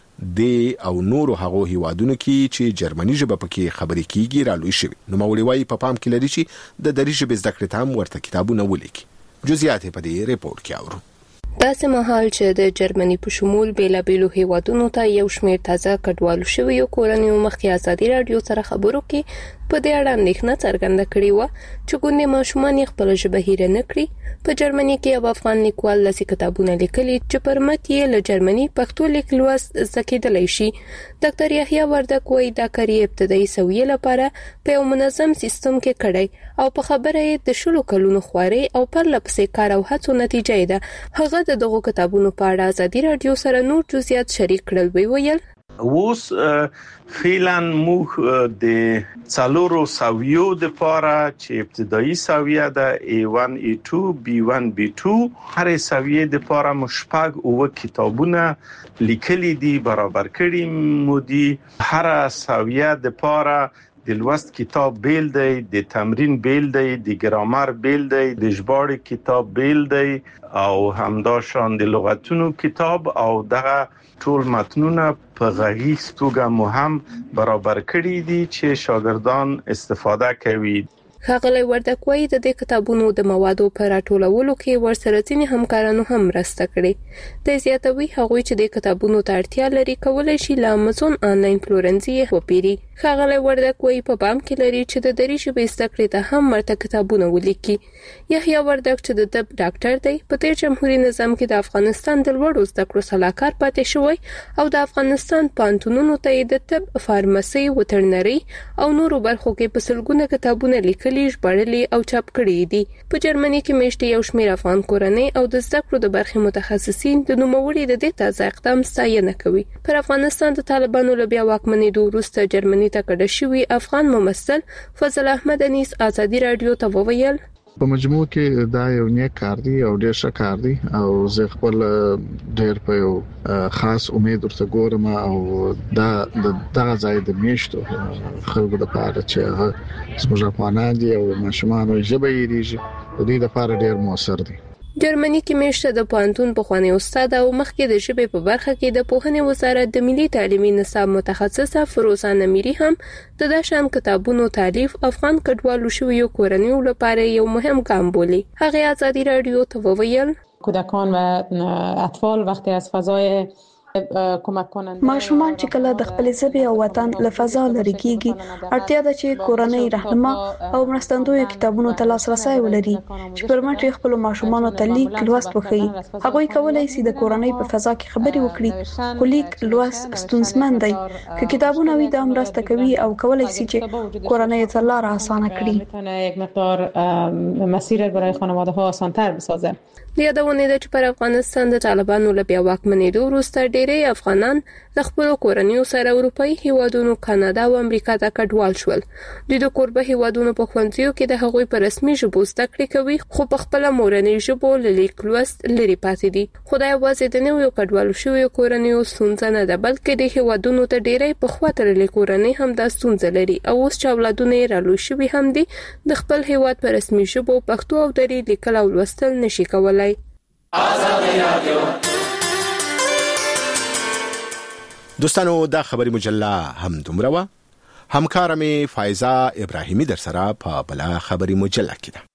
د او نورو هغو هیوادونو کې چې جرمني ژبه پکې خبرې کیږي رالوي شوی. نو مولوی په پام کې لري چې د دری ژبې زده کړې ته هم ورته کتابونه ولیکي. جزئیات په دې ریپورت کې اورو. داسې مهال چې د جرمني په شمول بیلابیلو هیوادونو ته یو شمېر تازه کډوالو شویو کورنیو مخکې ازادي رادیو سره خبرو کې په دې اړه اندېښنه څرګنده کړې وه چې ګوندې ماشومان یې خپله ژبه هیره نه کړي. په جرمني کې یو افغان لیکوال لسي کتابونه لیکلي چې پر مت یې له جرمني پښتو لیک لوست زده کېدلی شي. ډاکټر یحیی وردګ وایي دا کار یې ابتدایي سویې لپاره په یو منظم سیستم کې کړی او په خبره یې د شلو کلونو خوارۍ او پرله پسې کار او هڅو نتیجه ده. هغه د دغو کتابونو په اړه ازادي رادیو سره نور جزئیات شریک کړل. وی ویل اوس فعلا موږ د څلورو سویو د پاره چې ابتدایي سویه ده ای ون ای تو بی ون بی تو هر سویه د پاره مشپږ او کتابونه لیکلي دي برابر کړي مو دي. هر سویه د پاره د لوست کتاب بیل دی، د تمرین بیل دی، د ګرامر بیل دی، د ژباړې کتاب بیل دی او همداشان د لغتونو کتاب او دغه ټول متنونه په غږیز توګه مو هم برابر کړي دي چې شاګردان استفاده کوي. ښاغلی وردګ وایي د دې کتابونو د موادو په راټولولو کې ورسره ځینې همکارانو هم مرسته کړې. د زیاتوي هغوی چې د کتابونو ته اړتیا لري کولی شي له امازون آنلاین پلورنځي یې وپیري. ښاغلی وردګ وایي په پام کې لري چې د دري ژبې زده کړې ته هم ورته کتابونه ولیکي. یحیی وردګ چې د طب ډاکټر دی په تیر جمهوریت نظام کې د افغانستان د لوړو زده کړو سلاکار پاتې شوی او د افغانستان پوهنتونونو ته د طب، فارمسي، وترنري او نورو برخو کې په سلګونه کتابونه لیکلي لیکلي ژباړلي او چاپ کړي دي. په جرمني کې میشته یو شمېر افغان کورنۍ او د زده کړو د برخې متخصصین د نوموړي د دې تازه اقدام ستاینه کوي. پر افغانستان د طالبانو له بیا واکمنېدو وروسته جرمني ته کډه شوی افغان ممثل فضل احمد انیس ازادي رادیو ته وویل په مجموع کې دا یو نیک کار دی او ډیر ښه کار دی او زه خپل ډیر په یو خاص امید ورته ګورم او دا دغه ځای د میشتو خلکو د پاره چې زموږ افغانان دي او ماشومان ژبه یې دیږي د دې لپاره ډیر موثر دی. جرمني کې میشته د پوهنتون پخوانی استاد او مخکې د ژبې په برخه کې د پوهنې وزارت د ملي تعلیمي نصاب متخصصه فروزه نمیری هم د داشان کتابونو تالیف افغان کډوالو شویو کورنیو لپاره یو مهم ګام بولي. هغه ازادي رادیو ته وویل کودکان و اطفال وقتی از فضای کمک کننده ماشومان چې کله د خپل ژبې او وطن له فضا لري کیږي اړتیا ده چې کورنۍ رهنما او مرستندوی کتابونو ته لاسرسي ولري چې پرمټ خپل ماشومان ته لیک لوست وکړي. هغه کولای شي د کورنۍ په فضا کې خبري وکړي خو لیک لوست ستونزمن دی که کتابونه وي د مرسته کوي او کولای شي چې کورنۍ ته لار آسانه کړي. یک مقدار مسیر برای خانواده ها آسان‌تر بسازه. یادونه ده چې پر افغانستان د طالبانو له بیا واکمنېدو وروسته ډېری افغانان د خپل کورنیو سره اروپאי هیوادونو کاناډا او امریکا ته کډوال شول. دوی د کوربه هیوادونو په ښوونځیو کې د هغوی په رسمي ژبو زده کړې کوي خو په خپل مورنۍ ژبو لیک لوست لري پاتې دي. خدای یوازې د نویو کډوالو شویو کورنیو ستونزه نه ده بلکې د هیوادونو ته ډېری په خوا تړلې کورنۍ هم دا ستونزه لري او اوس چې اولادونه یې رالوی شوي هم دي د خپل هیواد په رسمي ژبو پښتو او دري لیکل او لوستل نشي کولای. آزادی رادیو دوستانو دا خبری مجله هم دومره وا همکار می فایزه ابراهیمی در سره په بلا خبری مجله کې ده.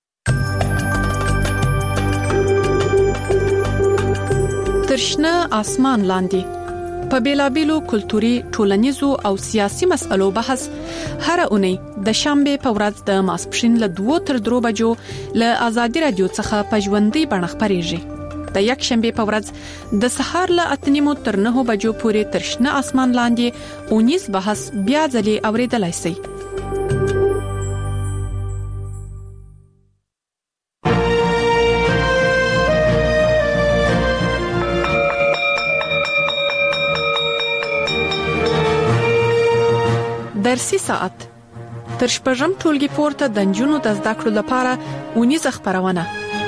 ترشنه اسمان لاندې په بیلابیلو کلتوري ټولنیزو او سیاسي مسألو بحث هر اونۍ د شنبه په ورځ د ماسپښین له دوه تر درو بجو له آزادي رادیو څخه په ژوندۍ بڼه خبرېږي. د یک شنبه په ورځ د سهار له اتنیمو تر نه بجو پورې ترشنه اسمان لاندې اونیز بحث بیا ځلې اوریدلای شئ. درسي ساعت تر شپږم ټولګي پورته د نجونو د زده کړو لپاره اونیز خبرونه.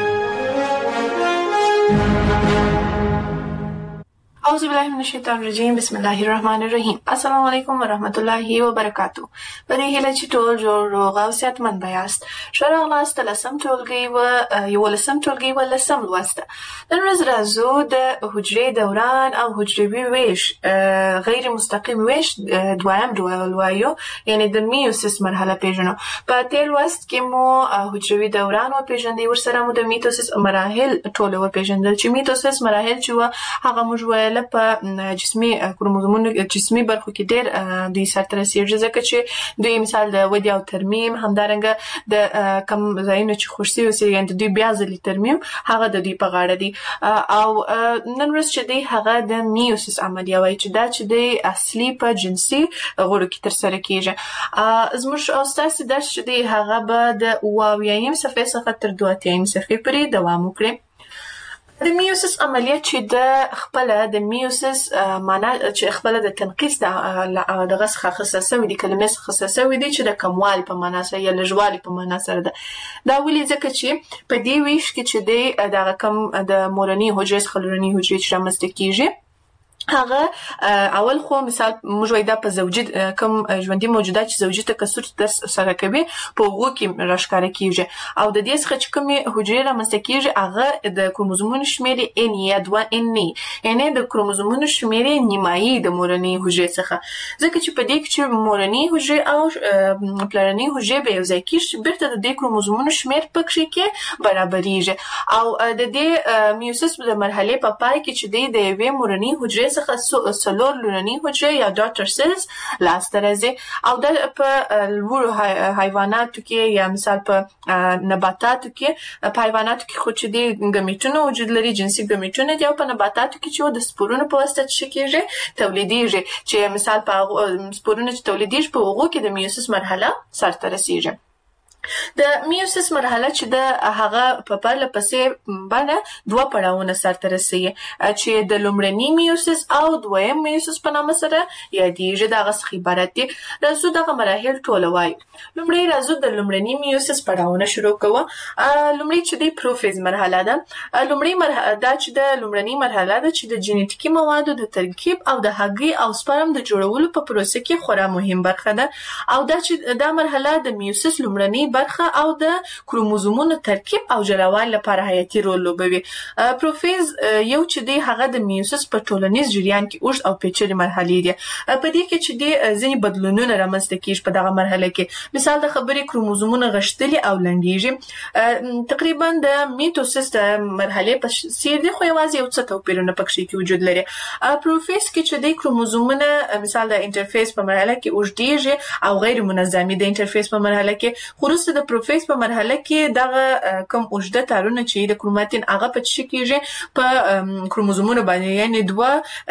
اعوذ بالله من الشیطان الرجیم بسم الله الرحمن الرحیم. السلام علیکم و رحمت الله و برکاته. برای هله چې ټول جوړ روغ او صحتمند بیاست. شرع لاست لسم ټولګي و یو لسم ټولګي و لسم لوسته. نن ورځ راځو د حجرې دوران او حجروي ویش غیر مستقیم ویش دویم ډول وایو یعنی د میوسیس مرحله پیژنو. په تیر وست کې مو حجروي دوران او پیژندې ورسره مو د میوسیس مراحل ټول و پیژندل چې میوسیس مراحل چې هغه موږ په جسمي کروموزومونو جسمي برخو کې ډېر د سرته رسیږي ځکه چې دوی مثال د ودی او ترمیم همدارنګه د کم ځایونه چې خوشسي اوسېږي د دوی بیا ځلې ترمیم هغه د دوی په غاړه دی او نن ورځ چې دی هغه د میوسیس عملیه وایي چې دا چې دی اصلي په جنسي غړو کې ترسره کیږي. زموږ او ستاسو درس چې دی هغه به د اوه اویایم صفحې څخه تر دوه اتیایم صفحې پورې دوام وکړي. د میوسیس عملیه چې د خپل د میوسیس معنا چې خپل د تنقیس د دغه څخه خصصه وي د کلمې څخه خصصه وي چې د کموال په معنا سره یا لږوالي په معنا سره ده. دا ولې ځکه چې په دې ویش کې چې د دغه کم د مورنۍ حجرې څخه لورنۍ حجرې چې رامنځته کیږي هغه اول خو مثال موږ وایو دا په زوجي کوم ژوندۍ موجودات چې زوجي تکثر در سره کوي په هغو کې راښکاره کیږي او د دې څخه چې کومې حجرې رامنځته کیږي هغه د کروموزومونو شمېر ان یا دوه ان یعنی د کروموزومونو شمېر نیمایي د مورنۍ حجرې څخه ځکه چې په دې کې چې مورنۍ حجرې او پلرنۍ حجرې به یو ځای کیږي بیرته د دې کروموزومونو شمېر پکې کې برابرېږي او د دې میوسیس د مرحلې په پای کې چې د یوې مورنۍ حجرې څخه څلور لورنۍ حجرې یا ډاټر سیلز لاسته راځي او د په لوړو حیواناتو کې یا مثال په نباتاتو کې په حیواناتو کې خو چې د ګمیټونو وجود لري جنسي ګمیټونه دي او په نباتاتو کې چې د سپورونو په واسطه چې کېږي تولیدېږي چې مثال په سپورونو چې تولیدېږي په هغو کې د میوسیس مرحله سرته رسیږي. د میوسس مرحله چې د هغه په پرله پسې باندې دوه پړاوونه سرته رسوي چې د لومړني میوسس او دویم میوسس په نامه سره یادېږي. دغه څخه عبارت دي. راځو دغه مراحل ټول وایو. لومړی راځو د لومړني میوسس پړاوونه شروع کوو. لومړی چې د پروفیز مرحله ده. لومړی مرحله دا چې د لومړني مرحله ده چې د جینیټیکي موادو د ترکیب او د هګۍ او سپرم د جوړولو په پروسه کې خورا مهم برخه ده او دا چې دا مرحله د میوسس لومړني برخه او د کروموزومونو ترکیب او جلاوالي لپاره حیاتي رول لوبوي. پروفیز یو چې دی هغه د میوسس په ټولنیز جریان کې اوږد او پیچلې مرحلې دي. په دې کې چې دی ځینې بدلونونه رامنځته کیږي په دغه مرحله کې. مثال د خبرې کروموزومونه غښتلي او لنډیږي. تقریبا د میټوسس د مرحلې په څیر دي خو یوازې یو څه توپیرونه پکې کې وجود لري. پروفیز کې چې دی کروموزومونه مثال د انټرفیس په مرحله کې اوږدیږي او غیر منظمي د انټرفیس په مرحله کې. خو وروسته د پروفیز په مرحله کې دغه کم اوږده تارونه چې د کروماتین هغه په څه کېږي په کروموزومونو باندې، یعنی دوه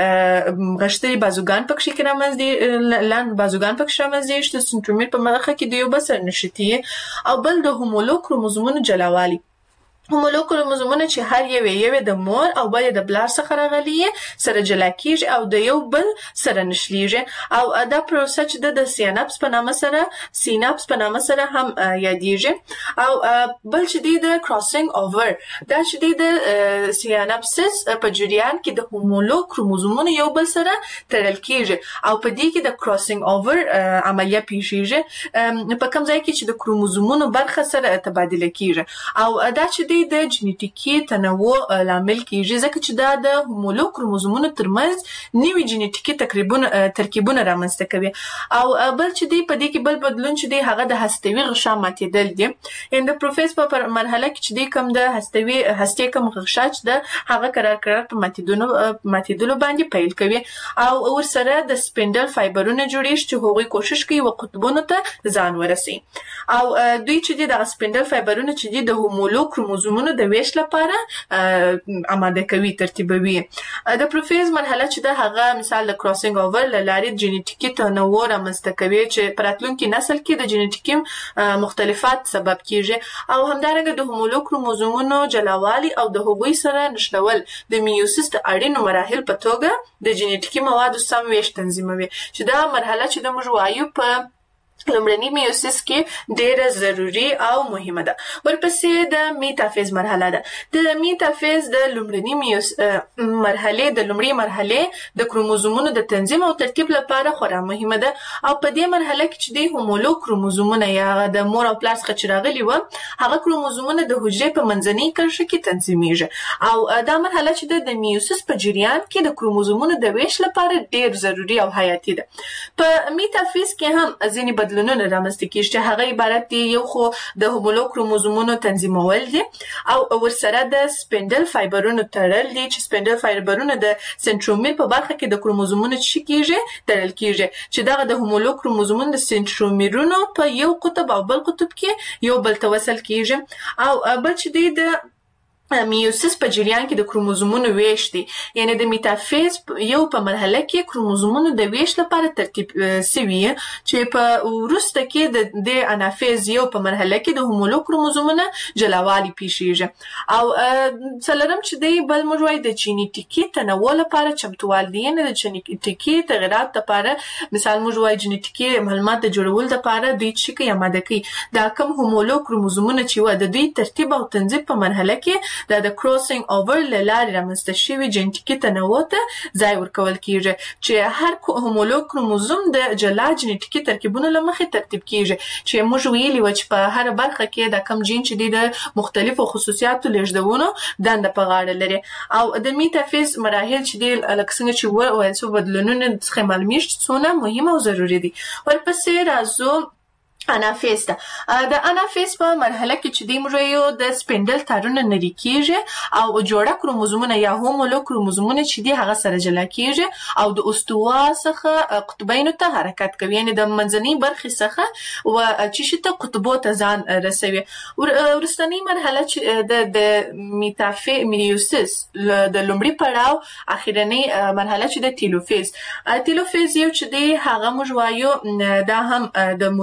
غښتلي بازوګان پکې کې رامنځته لاندې بازوګان پکې رامنځته چې د سنترومیر په برخه کې د یو بل سره نښتي او بل د هومولوگ کروموزومونو جلاوالي. هومولوگ کروموزومونه چې هر یو یو د مور او بل د بلار څخه راغلي سره جلا کیږي او د یو بل سره نښلیږي او دا پروسه چې د سیناپس په نامه سره سیناپس په نامه سره هم یادېږي. او بل چې دی د کراسینګ اوور، دا چې دی د سیناپسس په جریان کې د هومولوگ کروموزومونه یو بل سره تړل کیږي او په دې کې د کراسینګ اوور عملیه پیښیږي په کوم ځای کې چې د کروموزومونو برخه سره تبادله کیږي او دا چې د جینیټیکي تنوع لامل کیږي ځکه چې دا د هومولوگ کروموزومونو ترمنځ نوي جینیټیکي ترکیبونه رامنځته کوي. او بل چې دی په دې کې بل بدلون چې دی هغه د هستوي غشا ماتېدل دي. ان د پروفیز په مرحله کې چې دی کوم د هستوي هستې کوم غشا چې د هغه قرار قرار په ماتېدلو ماتېدلو باندې پیل کوي او ورسره د سپینډل فایبرونه جوړیږي چې هغوی کوشش کوي و قطبونو ته ځان ورسي او دوی چې دی د سپینډل فایبرونه چې دی د هومولوگ کروموزومونو د ویش لپاره آماده کوي، ترتیبوي. د پروفیز مرحله چې د هغه مثال د کراسینګ اوور له لارې جینیټیکي تنوع رامنځته کوي چې په راتلونکي نسل کې د جینیټیکي مختلفات سبب کیږي او همدارنګه د هومولوگ کروموزومونو جلاوالي او د هغوی سره نښلول د میوسس د اړینو مراحل په توګه د جینیټیکي موادو سم ویش تنظیموي چې دا مرحله چې د موږ وایو په لومړني میوسس کې ډیره ضروری او مهمه ده. ورپسې د میټافیز مرحله ده. د میټافیز د لومړني میوس مرحله د لومړي مرحله د کروموزومونو د تنظیم او ترتیب لپاره خورا مهمه ده او په دې مرحله کې چې د هومولوگ کروموزومونه یا د مور او پلار څخه چې راغلي و هغه کروموزومونه د حجرې په منځنۍ کرښه کې تنظیمیږي او دا مرحله چې د میوسس په جریان کې د کروموزومونو د ویش لپاره ډیر ضروری او حیاتي ده. په میټافیز کې هم ځینې بدلونونه رامنځته کیږي چې هغه عبارت دي یو خو د هومولوگ کروموزومونو تنظیمول دي او ورسره د سپینډل فایبرونو تړل دي چې سپینډل فایبرونه د سنترومیر په برخه کې د کروموزومونو چې کیږي تړل کیږي چې دغه د هومولوگ کروموزومونو د سنترومیرونو په یو قطب او بل قطب کې یو بل ته وصل کیږي او بل چې دی د میوسس په جریان کې د کروموزومونو ویش دي، یعنی د میټافیز یو په مرحله کې کروموزومونو د ویش لپاره ترتیب سوي چې په وروسته کې د انافیز یو په مرحله کې د هومولوگ کروموزومونو جلاوالي پیښیږي او څلورم چې دی بل موږ وایو د جینیټیکي تنوع لپاره چمتووال دي، یعنی د جینیټیکي تغیرات لپاره مثال موږ وایو جینیټیکي معلومات د جوړولو لپاره دوی چې کوي آماده کوي دا کوم هومولوگ کروموزومونه چې و د دوی ترتیب او تنظیم په مرحله کې دا د کراسینګ اوور له لارې رامنځته شوي جینیټیکي تنوع ته ځای ورکول کیږي چې هر هومولوگ کروموزوم د جلا جینیټیکي ترکیبونو له مخې ترتیب کیږي چې موږ ویلي و چې په هر برخه کې دا کم جین چې دی د مختلفو خصوصیاتو لیږدونو دنده په غاړه لري او د میټافیز مراحل چې دی لکه څنګه چې وایي څو بدلونونه څخه معلومیږي څونه مهمه او ضروري دي. ورپسې راځو انافیز ده. د انافیز په مرحله کې چې دی موږ یو د سپینډل تارونه نری کیږي او جوړه کروموزومونه یا هومولوگ کروموزومونه چې دی هغه سره جلا کیږي او د استوا څخه قطبینو ته حرکت کوي، یعنی د منځنۍ برخې څخه و چې شته قطبو ته ځان رسوي. ورستنی مرحله چې د د میټافی میوسس د لومړي پړاو اخیرنی مرحله چې د تیلوفیز تیلوفیز یو چې دی هغه موږ وایو دا هم د مهمو پړاو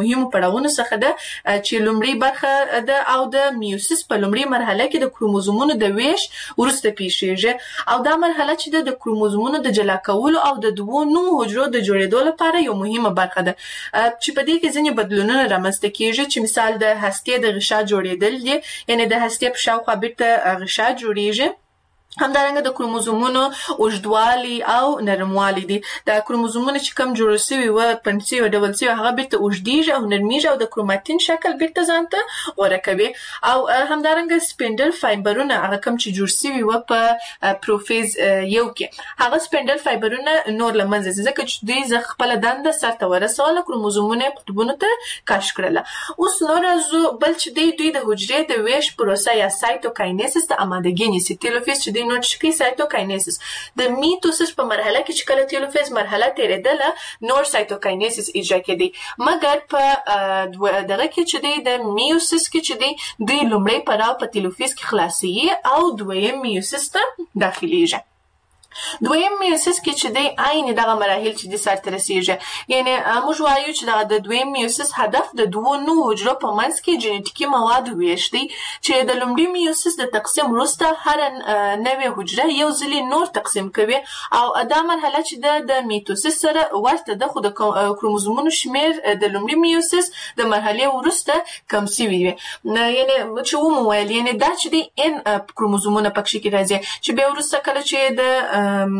پړاوونو څخه ده چې لومړی برخه ده او د میوسیس په لومړی مرحله کې د کروموزومونو د ویش ورسته پیښیږي او دا مرحله چې د کروموزومونو د جلا کولو او د دوو نوو حجرو د جوړېدو لپاره یو مهمه برخه ده چې په دې کې ځینې بدلونونه رامنځته کیږي چې مثال د هستې د غشا جوړېدل دي یعنی د هستې په شاوخوا بیرته غشا جوړیږي همدارنګه د کروموزومونو اوږدوالي او نرموالي دي د کروموزومونو چې کم جوړ شوي و پنسي او ډبل سي هغه بیرته اوږدیږي او نرمیږي او د کروماتین شکل بیرته ځانته غوره کوي او همدارنګه سپینډل فایبرونه هغه کم چې جوړ شوي و په پروفیز یو کې هغه سپینډل فایبرونه نور لمنځه ځي ځکه چې دوی خپل دنده سرته ورسوله کروموزومونه قطبونو ته کش کړله اوس نور زو بل چې دوی دوی د حجرې د ویش پروسه یا سایتوکاینیسس ته آمادګي نیسي تیلوفیز چې نو چې کې سایتوکاینیسس د میټوسس په مرحله کې چې کله تیلوفیز مرحله تیرېدله نور سایتوکاینیسس اجرا کېدی مګر په دغه کې چې د میوسس کې چې دی د لومړی پړاو په تیلوفیز کې خلاصي او دویم میوسس ته داخليږي دویم میوسس کې چې دی عین دغه مراحل چې د سرته رسیږي یعنی موږ وایو چې دغه د دویم میوسس هدف د دوو نوو حجرو په منځ کې جنټیکي مواد ویش دی چې د لومړي میوسس د تقسیم وروسته هر نوې حجره یو ځلې نور تقسیم کوي او دا مرحله چې د میټوسس سره ورته ده خو د کروموزومونو شمیر د لومړي میوسس د مرحله وروسته کم شوی وي یعنی چې ومو ویل یعنی دا چې دی ان کروموزومونه پکې کې راځي چې به وروسته کله چې د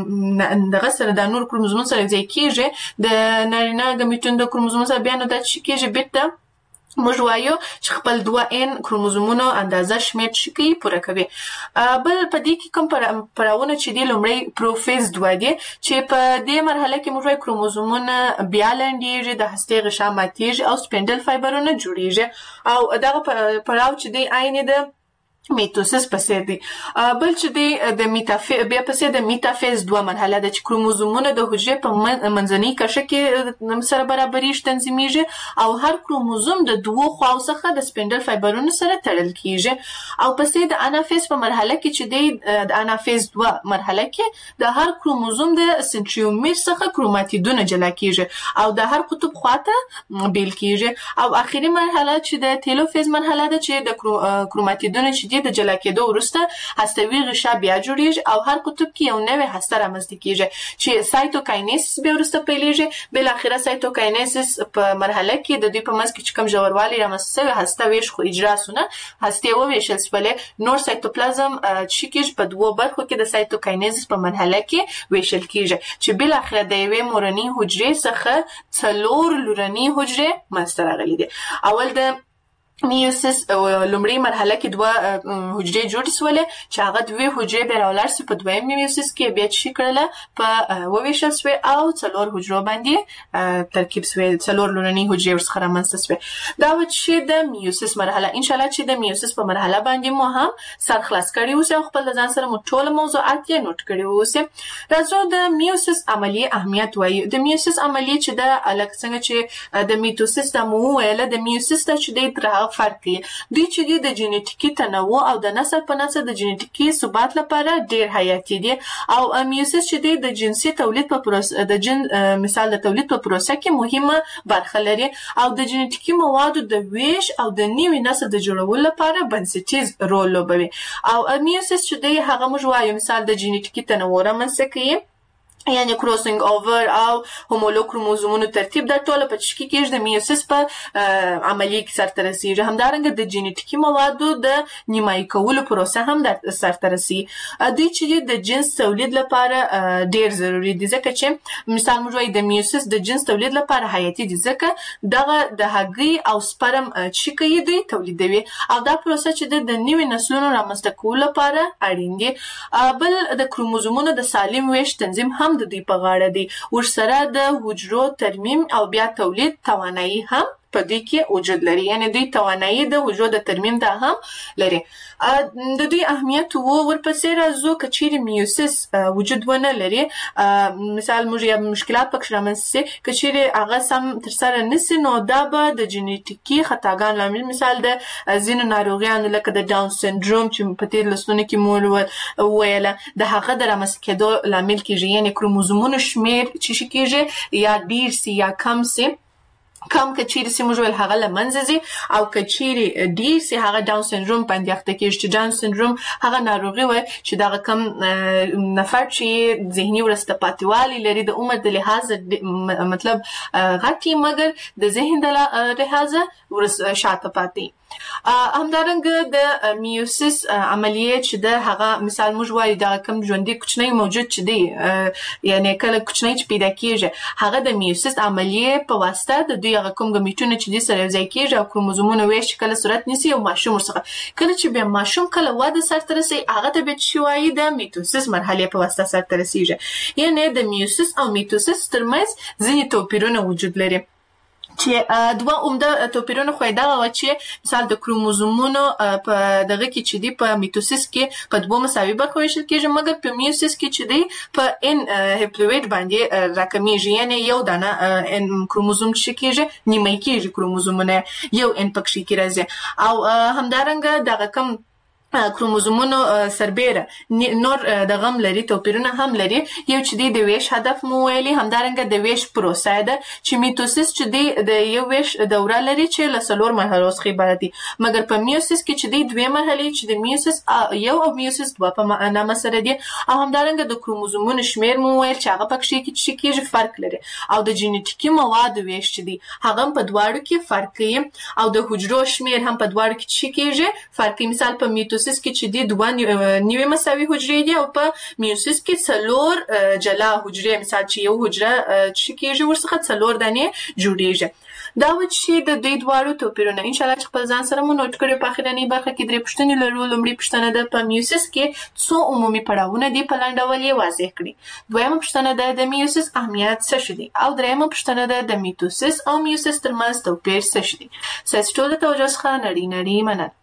دغه سره د نور کروموزومونو سره ځای کېږي د نارینه ګمیټون د کروموزوم سره بیا نو دا چې کېږي بیرته موږ وایو چې خپل دوه ان کروموزومونو اندازه شمېر چې کوي پوره کوي بل په دې کې کوم پړاوونه چې دی لومړی پروفیز دوه دی چې په دې مرحله کې موږ وایو کروموزومونه بیا لنډیږي د هستې غشا ماتیږي او سپینډل فایبرونه جوړیږي او دغه پړاو چې دی عین د میټوسس پسې دی بل چې دی د میټافیز بیا پسې د میټافیز دوه مرحله ده چې کروموزومونه د حجرې په منځنۍ کرښه کې سره برابرېږي تنظیمیږي او هر کروموزوم د دوو خواو څخه د سپینډل فایبرونو سره تړل کیږي او پسې د انافیز په مرحله کې چې دی د انافیز دوه مرحله کې د هر کروموزوم د سنټریومیر څخه کروماتیدونه جلا کیږي او د هر قطب خواته بیل کیږي او اخیری مرحله چې د تیلوفیز مرحله ده چې د کروماتیدونه چې د جلا کېدو وروسته هستوي غشا بیا جوړیږي او هر قطب کې یو نوې هسته رامنځته کیږي چې سایتوکاینیسس بیا وروسته پیلېږي بل اخره سایتوکاینیسس په مرحله کې د دوی په منځ کې چې کوم ژوروالي رامنځته شوی هسته ویش خو اجرا سونه هستې وویشل شولې نور سایتوپلازم چې کېږي په دوو برخو کې د سایتوکاینیسس په مرحله کې ویشل کیږي چې بل اخره د یوې مورنۍ حجرې څخه څلور لورنۍ حجرې منځته راغلي دي اول د میوسس لومړی مرحله کې دوه حجرې جوړې شولې چې هغه دوه حجرې به راولاړ شي په دویم میوسس کې بیا چې کړله په وویشل شوی او څلور حجرو باندې ترکیب شوی څلور لورنۍ حجرې ورڅخه رامنځته شوی دا و چې د میوسس مرحله ان شاء الله چې د میوسس په مرحله باندې مو هم سر خلاص کړی اوسه او خپل ځان سره مو ټول موضوعات یې نوٹ کړی اوسه راځو د میوسس عملیه اهمیت وایي د میوسس عملیه چې د الګ څنګه چې د میټوسس د مو ویل د میوسس ته چې د فرق دی دوی چې د جنټیکي تنوع او د نسل په نسل د جنټیکي ثبات لپاره ډیر حیاتي دي او میوسس چې د جنسي تولید په پروسه د جن مثال د تولید په پروسه کې مهمه برخه لري او د جنټیکي موادو د ویش او د نوي نسل د جوړولو لپاره بنسټیز رول لوبوي او میوسس چې د هغه موږ وایو مثال د جنټیکي تنوع رامنځته کوي یعنی کروسینګ اوور او هومولوګ کروموزومونو ترتیب د ټوله په چکی کې د میوسس په عملیه کې سرته رسیږي همدارنګه د جنټیکي موادو د نیمایي کولو پروسه هم د سرته رسیږي دوی چې د جنس تولید لپاره ډیر ضروری دي ځکه چې مثال موږ وایو د میوسس د جنس تولید لپاره حیاتي دي ځکه دغه د هګۍ او سپرم چې کوي دوی تولیدوي او دا پروسه چې د نوي نسلونو رامنځته کولو لپاره اړین دي بل د کروموزومونو د سالم ویش تنظیم هم د دوی په غاړه دی ورسره د حجرو ترمیم او بیا تولید توانایي هم په دې کې وجود لري یعنی دوی توانایي د حجرو د ترمیم دا هم لري د دوی اهمیت وو ورپسې راځو که چیرې میوسس وجود ونه لري مثال موږ یو مشکلات پکې رامنځته شي که چیرې هغه سم ترسره نشي نو دا به د جنټیکي خطاګانو لامل مثال د ځینو ناروغیانو لکه د ډاون سنډروم چې په تیر لسونه کې مور ویله د هغه د رامنځته کېدو لامل کېږي یعنی کروموزومونو شمیر چې کېږي یا ډیر سي یا کم سي کم کچيري سیموږ ول هغه لمنځي او کچيري ډیر سي هغه ډاون سندروم باندې اخته کېږي چې ډاون سندروم هغه ناروغي وای چې دا کم نفر چې ذهني ورسته پاتېوالي لري د عمر د لحاظ مطلب غټي مګر د ذهن د لحاظ ورس شاته پاتې همدارنګه د میوسیس عملیات چې د هغه مثال موږ وایو دا کم ژوندۍ کوچنی موجود چې دی یعنی کله کوچنی چې پیدا کیږي هغه د میوسیس عملیات په واسطه د دوی هغه کوم ګمیټونه چې د سره ځای کیږي او کروموزومونه ویش کله صورت نیسي او ماشوم ورڅخه کله چې به ماشوم کله واده سره رسي هغه ته به شوي د میټوسیس مرحله په واسطه سره رسیږي یعنی د میوسیس او میټوسیس ترمنځ ځینې توپیرونه وجود لري چې دوه عمده توپیرونه خو دا و چې مثال د کروموزومونو په دغه کې چې دی په میټوسیس کې په دوه مساوي برخو ویشل کېږي مګر په میوسیس کې چې دی په ان هپلوئید باندې راکمیږي یعنی یو دانه ان کروموزوم چې کېږي نیمه کېږي کروموزومونه یو ان پکې کې راځي او همدارنګه دغه کم کروموزومونو سربېره نور د غم لري توپیرونه هم لري یو چې دی د ویش هدف مو ویلي همدارنګه د ویش پروسه ده چې میټوسیس چې دی د یو ویش دوره لري چې له څلور مرحلو څخه عبارت دي مګر په میوسیس کې چې دی دوه مرحلې چې د میوسیس یو او میوسیس دوه په نامه سره دي او همدارنګه د کروموزومونو شمیر مو ویل چې هغه پکې کې چې کېږي فرق لري او د جینیټیکي موادو ویش چې دی هغه په دواړو کې فرق کوي او د حجرو شمیر هم په دواړو کې چې کېږي فرق مثال په میټوسیس میوسیس کې چې دی دوه نیوي مساوي حجرې دي او په میوسیس کې څلور جلا حجرې مثال چې یو حجره چې کېږي ورڅخه څلور دانې جوړیږي دا و چې د دوی دواړو توپیرونه ان شاء الله خپل ځان سره مو نوٹ کړئ په اخرنۍ برخه کې درې پوښتنې لرو لومړی پوښتنه ده په میوسیس کې څو عمومي پړاوونه دي په لاندې ډول یې واضح کړئ دویمه پوښتنه ده د میوسیس اهمیت څه شي او دریمه پوښتنه ده د میټوسیس او میوسیس ترمنځ توپیر څه شي ساس ټول ته توجه ښه نړۍ نړۍ مننه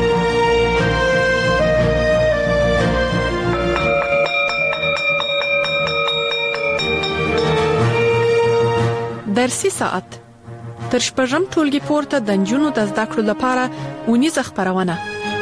درسي ساعت تر شپږم ټولګي پورته د نجونو د زده کړو لپاره ونیزه خبرونه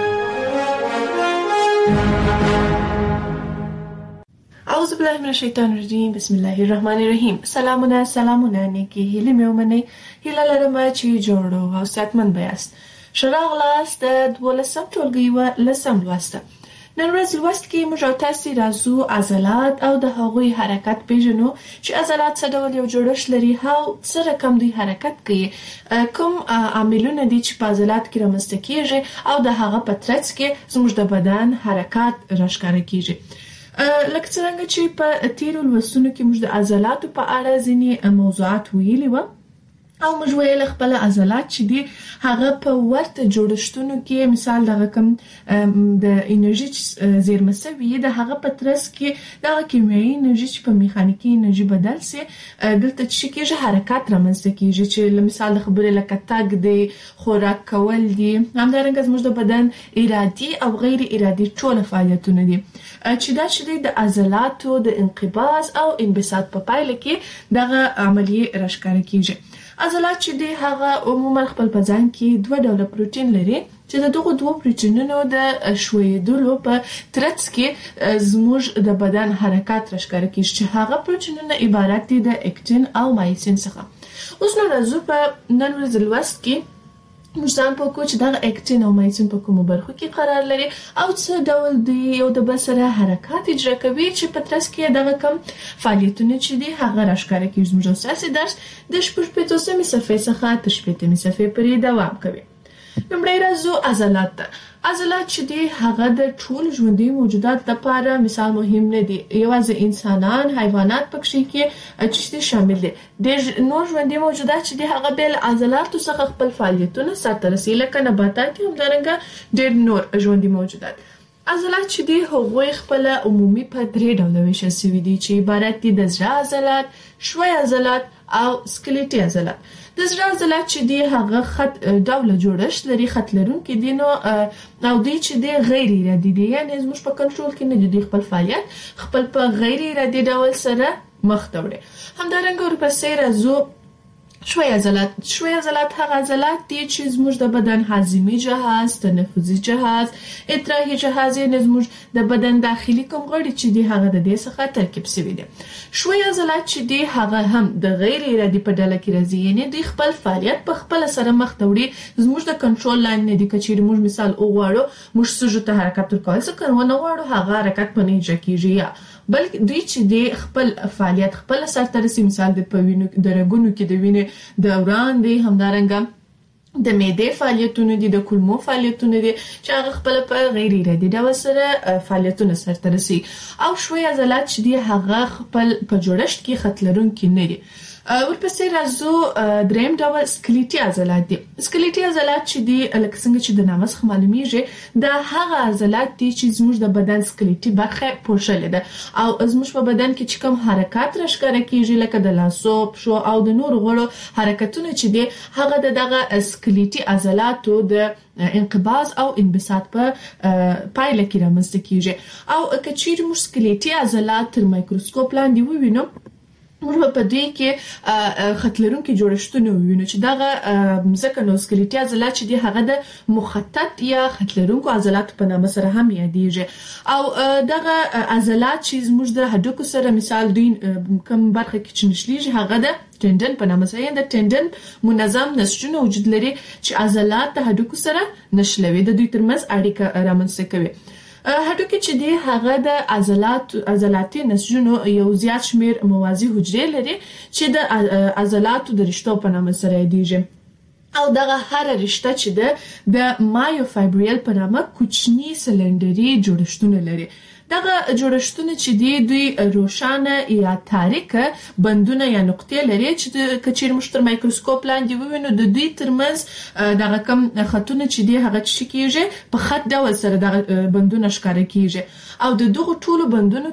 اعوذ بالله من الشیطان الرجیم بسم الله الرحمن الرحیم سلامونه سلامونه نیکی هیله مې ومنئ هیله لرم چې جوړو او صحتمند بیاست شراغ لاست د دولسم ټولګي و لسم لوسته نن ورځ لوست کې موږ تاسو راځو عضلات او د هغوی حرکت پیژنو چې عضلات څه ډول یو جوړښت لري او څه رقم دوی حرکت کوي کوم عاملونه دي چې په عضلات کې رامنځته کیږي او د هغه په ترڅ کې زموږ د بدن حرکت راښکاره کیږي لکه څنګه چې په تیرو لوستونو کې موږ د عضلاتو په اړه ځینې موضوعات ویلي و او موږ ویل خپل عضلات چې دي هغه په ورته جوړښتونو کې مثال دغه کوم د انرژي زیرمه سوي د هغه په ترڅ کې د کیمیاوي انرژي چې په میخانیکي انرژي بدل سي دلته چې کېږي حرکت رامنځته کیږي چې مثال د خبرې لکه تګ دی خوراک کول دي همدارنګه زموږ د بدن ارادي او غیر ارادي ټول فعالیتونه دي چې دا چې د عضلاتو د انقباض او انبساط په پایله کې دغه عملیه راښکاره کیږي عضلات چې دی هغه عموما خپل په ځان کې دوه ډوله پروتین لري چې د دغه دوه پروتینونو د شویدلو په ترڅ کې زموږ د بدن حرکت راښکاره کیږي چې هغه پروتینونه عبارت دي د اکتین او مایسین څخه اوس نو راځو په نن ورځ لوست کې موږ ځان په کوم چې دغه اکتین او مایسین په کومو برخو کې قرار لري او څه ډول دی یو د بل سره حرکت اجرا کوي چې په ترڅ کې دغه کم فعالیتونه چې دي هغه راښکاره کیږي زموږ اساسي درس د شپږم صفحې څخه تر شپږم صفحې پورې دوام کوي لومړی راځو عضلات ته عضلات چې دي هغه د ټول ژوندۍ موجودات لپاره مثال مهم نه دي یوازې انسانان حیوانات پکې کې چې شامل دي د نور ژوندۍ موجودات چې دي هغه بل عضلاتو څخه خپل فعالیتونه ساتل رسي لکه نباتات هم درنګ ډېر نور ژوندۍ موجودات عضلات چې دي هغوی خپل عمومي په درې ډوله ویشل شوي دي چې عبارت دي د زړه عضلات شوی عضلات او سکلیټي عضلات د زړه عضلات چې دی هغه خط ډوله جوړښت لري خط لرونکي دي نو او دوی چې دی غیر ارادي دي یعنی زموږ په کنټرول کې نه دي خپل فعالیت خپل په غیر ارادي ډول سره مخ ته وړي همدارنګه ورپسې راځو شوي عضلات شوي عضلات هغه عضلات دي چې زموږ د بدن هاضمي جهاز، تنفسي جهاز، ادراحي جهاز یې زموږ د بدن داخلي کوم غړي چې دي هغه د دې څخه ترکیب شوی دي. شوي عضلات چې دي هغه هم د غیر ارادي په ډله کې راځي، یعنی د خپل فعالیت په خپل سره مخ ته وړي، زموږ د کنټرول لاندې دي. کچېرې موږ مثال وغواړو موږ سږو ته حرکت ورکول څه کوو نه غواړو هغه حرکت په نه کېږي، یا بلکې دوی چې د خپل فعالیت خپل سرته رسي، مثال د پوینو د رګونو کې د وینې د وړاندې همدارنګه د معدې فعالیتونه دي، د کولمو فعالیتونه دي چې هغه خپل په غیر ارادي ډول سره فعالیتونه سرته رسي. او شوي عضلات چې دي هغه خپل په جوړښت کې خط لرونکي نه دي. ورپسې راځو دریم ډول سکلیټي عضلات دي. سکلیټي عضلات چې دي لکه څنګه چې د نامه څخه معلومیږي دا هغه عضلات دي چې زموږ د بدن سکلیټي برخه پوښلې ده او زموږ په بدن کې چې کوم حرکات راښکاره کیږي لکه د لاسو، پښو او د نورو غړو حرکتونه چې دي هغه د دغه سکلیټي عضلاتو د انقباض او انبساط په پایله کې رامنځته کیږي. او کچېرې موږ سکلیټي عضلات تر مایکروسکوپ لاندې ووینو موږ په دې کې خط لرونکي جوړښتونه وینو چې دغه ځکه نو سکلیټي عضلات چې دي هغه د مخطط یا خط لرونکو عضلات په نامه سره هم یادېږي. او دغه عضلات چې زموږ د هډوکو سره مثال دوی کوم برخه کې چې نشلیږي هغه د ټندن په نامه سره، د ټندن منظم نسجونه وجود لري چې عضلات د هډوکو سره نښلوي، د دوی ترمنځ اړیکه رامنځته کوي. هډوکي چې دی هغه د عضلات عضلاتي نسجونو یو زیات شمیر موازی حجرې لري چې د عضلاتو د رشتو په نامه سره یادېږي. او دغه هر رشته چې ده د مایوفایبریل په نامه کوچني سلندري جوړښتونه لري. دغه جوړښتونه چې دی دوی روښانه یا تاریکه بندونه یا نقطې لري چې د کچیر مشتر مایکروسکوپ لاندې ووینو د دوی ترمنځ دغه کم خطونه چې دی هغه چې کیږي په خط ډول سره دغه بندونه ښکاره کیږي او د دغه ټولو بندونو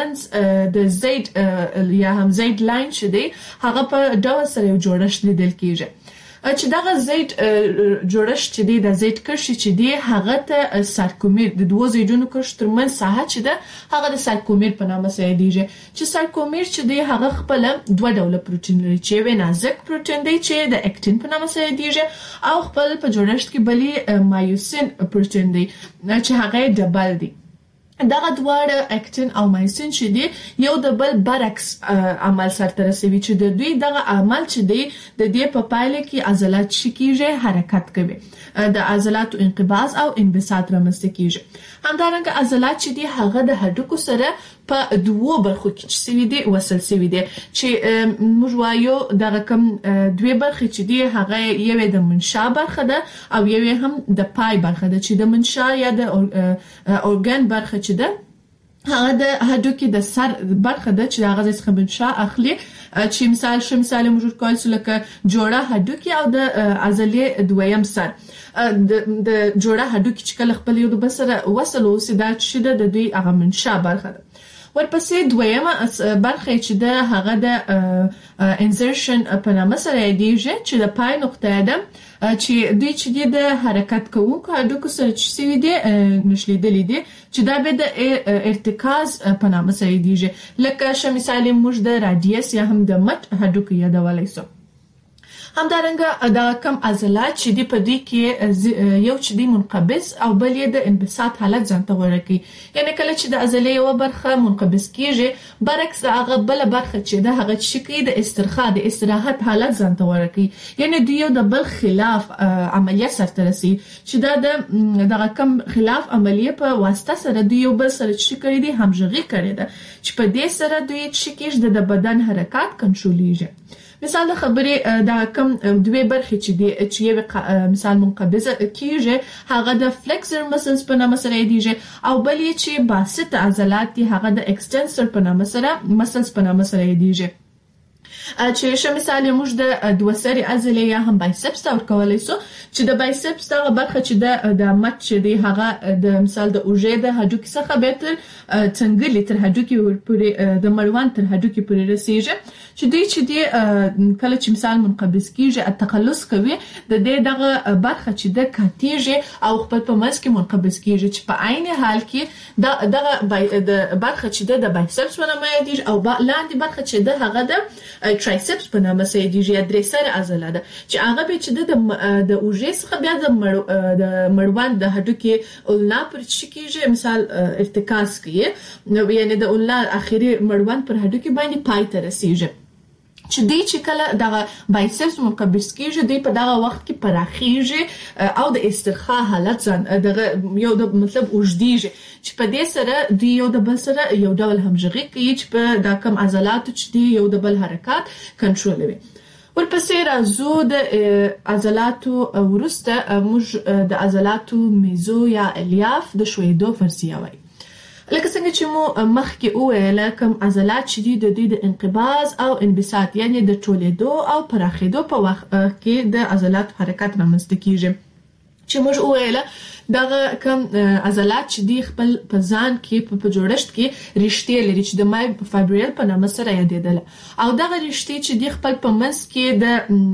ترمنځ د زید یا هم زید لاین چې دی هغه په ډول سره یو جوړښت لیدل کیږي چې دغه زید جوړښت چې دی د زید کرښې چې دی هغه ته سارکومیر د دوه زیدونو کرښ ترمنځ ساحه چې ده هغه د سارکومیر په نامه سره یادېږي. چې سارکومیر چې دی هغه خپل دوه ډوله پروتین لري چې یو نازک پروتین دی چې د اکتین په نامه سره یادېږي او خپل په جوړښت کې بلی مایوسین پروتین دی چې هغه ډبل دی. دغه دواړه اکتین او مایسین چې دی یو د بل برعکس عمل سرته رسوي چې د دوی دغه عمل چې دی د دې په پایله کې عضلات شکیږي حرکت کوي، د عضلاتو انقباض او انبساط رامنځته کیږي. همدارنګه عضلات چې دی هغه د هډوکو سره په دوو برخو کې چې سوي دي وصل سوي دي چې موږ وایو دغه کوم دوه برخې چې دی هغه یو د منشا برخه ده او یو هم د پای برخه ده چې د منشا یا د اورګان برخه چې ده هغه د هډوکي د سر برخه ده چې هغه څخه منشا اخلي چې مثال شو مثال موږ کول سو لکه جوړه هډوکي او د عضلې دویم سر د جوړه هډوکي چې کله خپل یو د بسره وصل اوسي دا چې د دوی هغه منشا برخه ده. ورپسې دویمه برخه چې ده هغه د انسرشن په نامه سره یادېږي چې د پای نقطه ده چې دوی چې د حرکت کوونکو هډوکو سره چې سوي دي نښلیدلي دي چې دا به د ارتکاز په نامه سره یادېږي لکه شه مثال موږ د رادیس یا هم د مټ هډوکو یادولی سو. همدارنګه دا کم عضلات چې دی په دوی کې یو چې دی منقبض او بل یې د انبساط حالت ځان ته غوره کوي، یعنی کله چې د عضلې یو برخه منقبض کیږي برعکس هغه بل برخه چې ده هغه چې کوي د استرخاء د استراحت حالت ځان ته غوره کوي، یعنی دوی یو د بل خلاف عملیه سرته رسي چې دا د دغه کم خلاف عملیه په واسطه سره دوی یو بل سره چې کړی دي همغږي کړی ده چې په دې سره دوی چې کېږي د بدن حرکت کنټرولېږي. مثال د خبرې دا کم دوه برخې چې دی چې یو مثال منقبضه کیږي هغه د فلکسر مسلز په نامه سره یادېږي او بل یې چې باسط عضلات دي هغه د ایکستنسر په نامه سره مسلز په نامه سره یادېږي. چې شه مثال موږ د دوه سری عضلې یا هم بایسپس ته ورکولای سو چې د بایسپس دغه برخه چې د د مټ چې دی هغه د مثال د اوږې د هډوکي څخه به تر څنګلې تر هډوکي پورې د مړوند تر هډوکي پورې رسیږي چې دوی چې دی کله چې مثال منقبض کیږي تقلص کوي د دې دغه برخه چې د کاتیږي او خپل په منځ کې منقبض کیږي چې په عین حال کې د دغه د برخه چې د بایسپس ونه مې دي او لاندې برخه چې د هغه د ترایسپس په نامه سیدیږي یا درې سره عضله ده چې هغه به چې د د اوژې څخه بیا د د مړوند د هډوکي اولنا پر چکیږي مثال ارتکاز کوي نو یعنی د اولنا اخیری مړوند پر هډوکي باندې پای ته رسیږي چې دی چې کله دغه بایسپس مقبض کیږي دی په دغه وخت کې پراخیږي او د استرخاء حالت ځان دغه یو د مطلب اوږدیږي چې په دې سره دی یو د بل سره یو ډول همغږي کوي چې په دا کم عضلات چې دی یو د بل حرکت کنټرولوي. ورپسې راځو د عضلاتو ورسته موږ د عضلاتو میزو یا الیاف د شویدو فرضیه وایي. لکه څنګه چې مو مخکې وویل کوم عضلات چې دي د دوی د انقباض او انبساط یعنی د ټولېدو او پراخېدو په وخت کې د عضلاتو حرکت رامنځته کیږي چې موږ وویل دغه کوم عضلات چې دی خپل په ځان کې په جوړښت کې رشتې لري چې د مای فایبریل په نامه سره یادېدل او دغه رشتې چې دی خپل په منځ کې د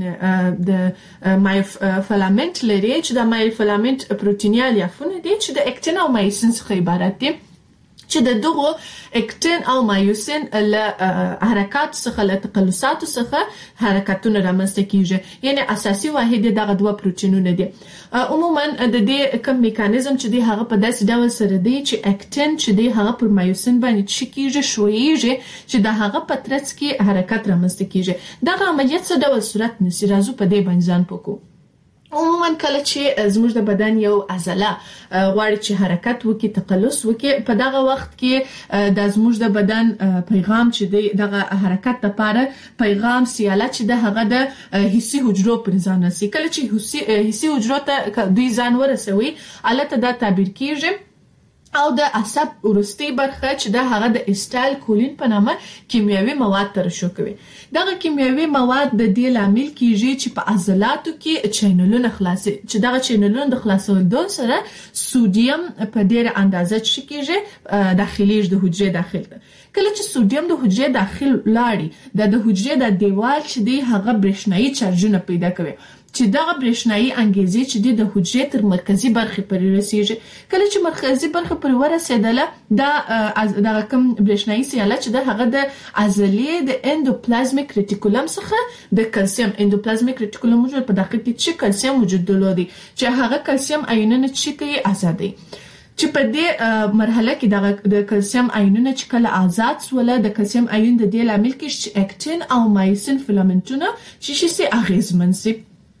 د مای فلامنت لري چې د مای فلامنت پروتینیا الیافونه دي چې د اکتین او مایسین څخه عبارت دي چې د دغه اکتین او مایوسین له حرکات څخه له تقلصات څخه حرکتونه رامنځته کیږي یعنی اساسي واحد دغه دوه پروتینونه دي. عموما د دې کوم میکانیزم چې دی هغه په داسې ډول سره دی چې اکتین چې دی هغه پر مایوسین باندې چکیږي شویږي چې د هغه په ترڅ کې حرکت رامنځته کیږي. دغه عملیات څه ډول صورت نیسي راځو په دې باندې ځان پوکو. عموما کله چې زموږ د بدن یو عضله غواړي چې حرکت وکړي تقلص وکړي په دغه وخت کې د زموږ د بدن پیغام چې دغه حرکت لپاره پیغام سیاله چې د هغه د حسي حجرو پر ځان رسي. کله چې حسي حجرو ته دوی ځان ورسوي البته دا تعبیر کیږي او د عصب ورستي برخه چې د هغه د اسټایل کولین په نامه کیمیاوي مواد ترشح کوي. دغه کیمیاوي مواد د دې لامل کیږي چې په عضلاتو کې چینلونه خلاصي چې دغه چینلونه د خلاصولو سره سودیم په ډیره اندازه چې کیږي داخلي د حجرې داخل ته. کله چې سودیم د حجرې داخل لاړي د د حجرې د دیوال چې دی هغه برېښنايي چارجونه پیدا کوي چې دغه برېښنايي انګیزې چې د حجرې تر مرکزي برخې پورې رسیږي. کله چې مرکزي برخه پورې ورسېدله دا دغه کوم برېښنايي سیاله چې د هغه د عضلې د اندوپلازمیک ریټیکولم څخه د کلسیم اندوپلازمیک ریټیکولم موجود په داخل کې چې کلسیم وجود درلودي چې هغه کلسیم آیونونه چې کوي آزادي چې په دې مرحله کې د کلسیم آیونونه چې کله آزاد سول د کلسیم آیون د دې لامل کې چې اکتین او مایسین فلامنټونه چې شي اغیزمن سي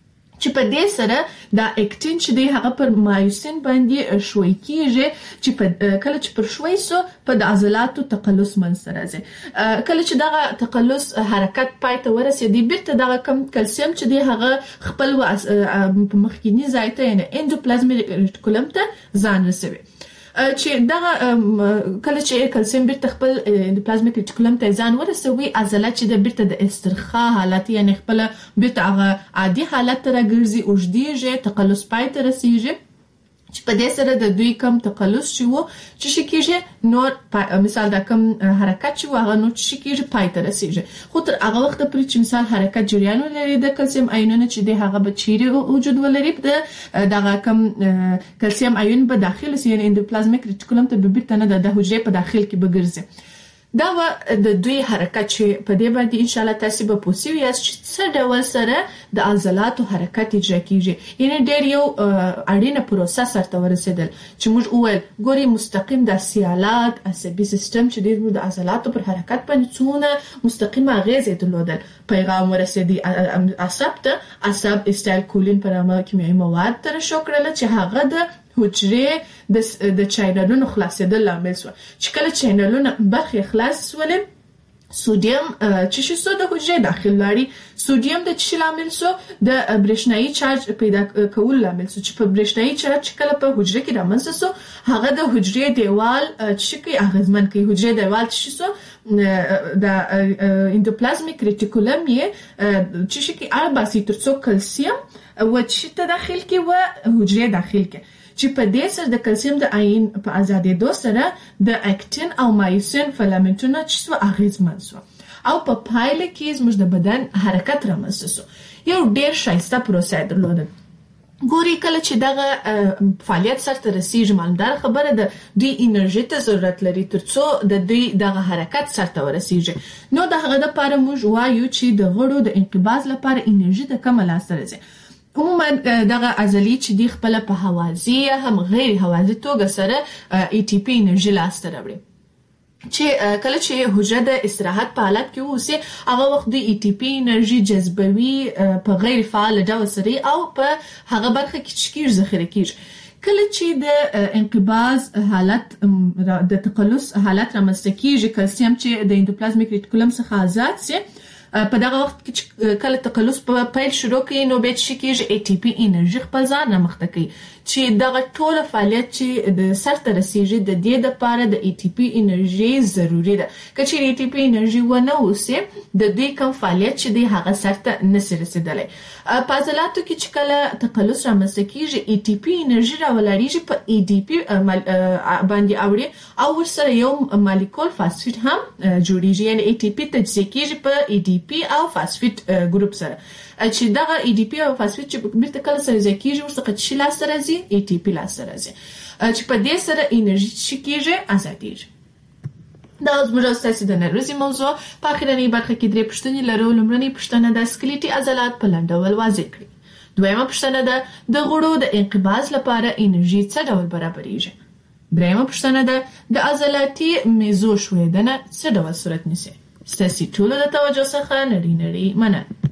چې په دې سره د اکتین چې دی هغه پر مایوسین باندې شوي کیږي چې کله چې پر شوي سو په د عضلاتو تقلص منځ راځي. کله چې دغه تقلص حرکت پای ته ورسېږي بیرته دغه کم کلسیم چې دی هغه خپل په مخکینی ځای ته یعنی اندوپلازمیک ریټیکولم ته ځان رسوي چې دغه کله چې کلسیم بیرته خپل اندوپلازمیک ریټیکولم ته ځان ورسوي عضله چې د بیرته د استرخاء حالت یعنی خپل بیرته هغه عادي حالت ته راګرځي اوږدیږي تقلص پای ته رسیږي چې په دې سره د دوی کم تقلص شي وو چې شي کېږي نور مثال دا کم حرکت شي هغه نور چې کېږي پای ته رسیږي خو تر هغه وخت پورې چې مثال حرکت جریان لري د کلسیم آیونونه چې د هغه بچیري وجود ولري د دغه کم کلسیم آیون په داخل سي یعنی اندوپلازمیک ریټیکولم ته به بیرته نه د حجرې په داخل کې بګرځي. دا و د دوی حرکت چې په دې باندې ان شاء الله تاسو به پوښتنه یاست چې څه ډول سره د عضلاتو حرکت اجرا کیږي. یعنی ډېر یو اړینه پروسه سره ورسېدل چې موږ اول ګوري مستقیم د سیالات عصبي سیستم چې د عضلاتو پر حرکت باندې څونه مستقیمه اغیزه درلودل پیغام ورسېدي عصب ته عصب استایل کولین پر نامه کیمیاوي مواد ترشح کړل چې هغه د حجرې د چینلونو خلاصېدل لامل شو چې کله چینلونه برخې خلاص شول سودیم چې شو د حجرې داخل لاري سودیم د چی لامل شو د برېښنايي چارج پیدا کول لامل شو چې په برېښنايي چارج کله په حجرې کې رامنځته شو هغه د حجرې دیوال چې کې اغیزمن کوي حجرې دیوال چې شو د اندوپلازمیک ریټیکولم یې چې کې ارباسي ترڅو کلسیم و چې داخل کې و حجرې داخل کې چې په دې سره د کلسیم د آیون په آزادېدو سره د اکتین او مایوسین فلامنټونه چې سو اغیزمن شو او په پایله کې زموږ د بدن حرکت رامنځته شو. یو ډېر ښایسته پروسه درلوده ګوري کله چې دغه فعالیت سره رسیدي مالدار خبره ده د انرژي ته ضرورت لري ترڅو د دې دغه حرکت سره ورسیږي. نو دغه د لپاره موږ وایو چې د غړو د انقباض لپاره انرژي د کومه لاس راځي. عموما دغه عضلې چې د خپل په حوازی هم غیر حوازی توګه سره ای ټي پی انرژي لاس ته راوړي چې کله چې حجره د استراحت په حالت کې اوسه هغه وخت د ای ټي پی انرژي جذبوي په غیر فعال ډول سره او په هغه برخه کې چې ذخیره کیږي. کله چې د انقباض حالت د تقلص حالت رامنځته کیږي کلسیم چې د اندوپلازمیک ریټیکولم څخه آزاد سي په دغه وخت کې کله تقلص په پیل شروع کړي نو به چې کېږي ای ټي پی انرژي خپل ځان رامخته کوي چې دغه ټول فعالیت چې د سر ته رسیږي د دې لپاره د ای ټي پی انرژي ضروری ده. کله ای ټي پی انرژي ونه اوسه د دې کوم فعالیت چې د هغه سر ته نشي رسیدلی. په عضلاتو کې چې کله تقلص رامنځته کېږي ای ټي پی انرژي راولاړیږي په ای ډي پی باندې اوړي او ورسره یو مالیکول فاسفیټ هم جوړیږي یعنی ای ټي پی تجزیه کېږي په ای ډي پی او فاسفیټ ګروپ سره چې دغه ای ډي پی او فاسفیټ چې بیرته کله سره ځای کېږي ورڅخه چې لاس راځي ای ټي پی لاس راځي چې په دې سره انرژي چې کېږي ازاديږي. دا زموږ تاسو د نروزي موضوع په اخرنۍ برخه کې درې پوښتنې لرو. لومړنۍ پوښتنه د سکلیټي عضلات په لنډول واضح کړئ. دویمه پوښتنه ده د غړو د انقباض لپاره انرژي څه ډول برابرېږي. دریمه پوښتنه ده د عضلاتي میزو ښویدنه څه ډول صورت نیسي. ستاسو ټول د توجه څخه نړۍ نړۍ مننه.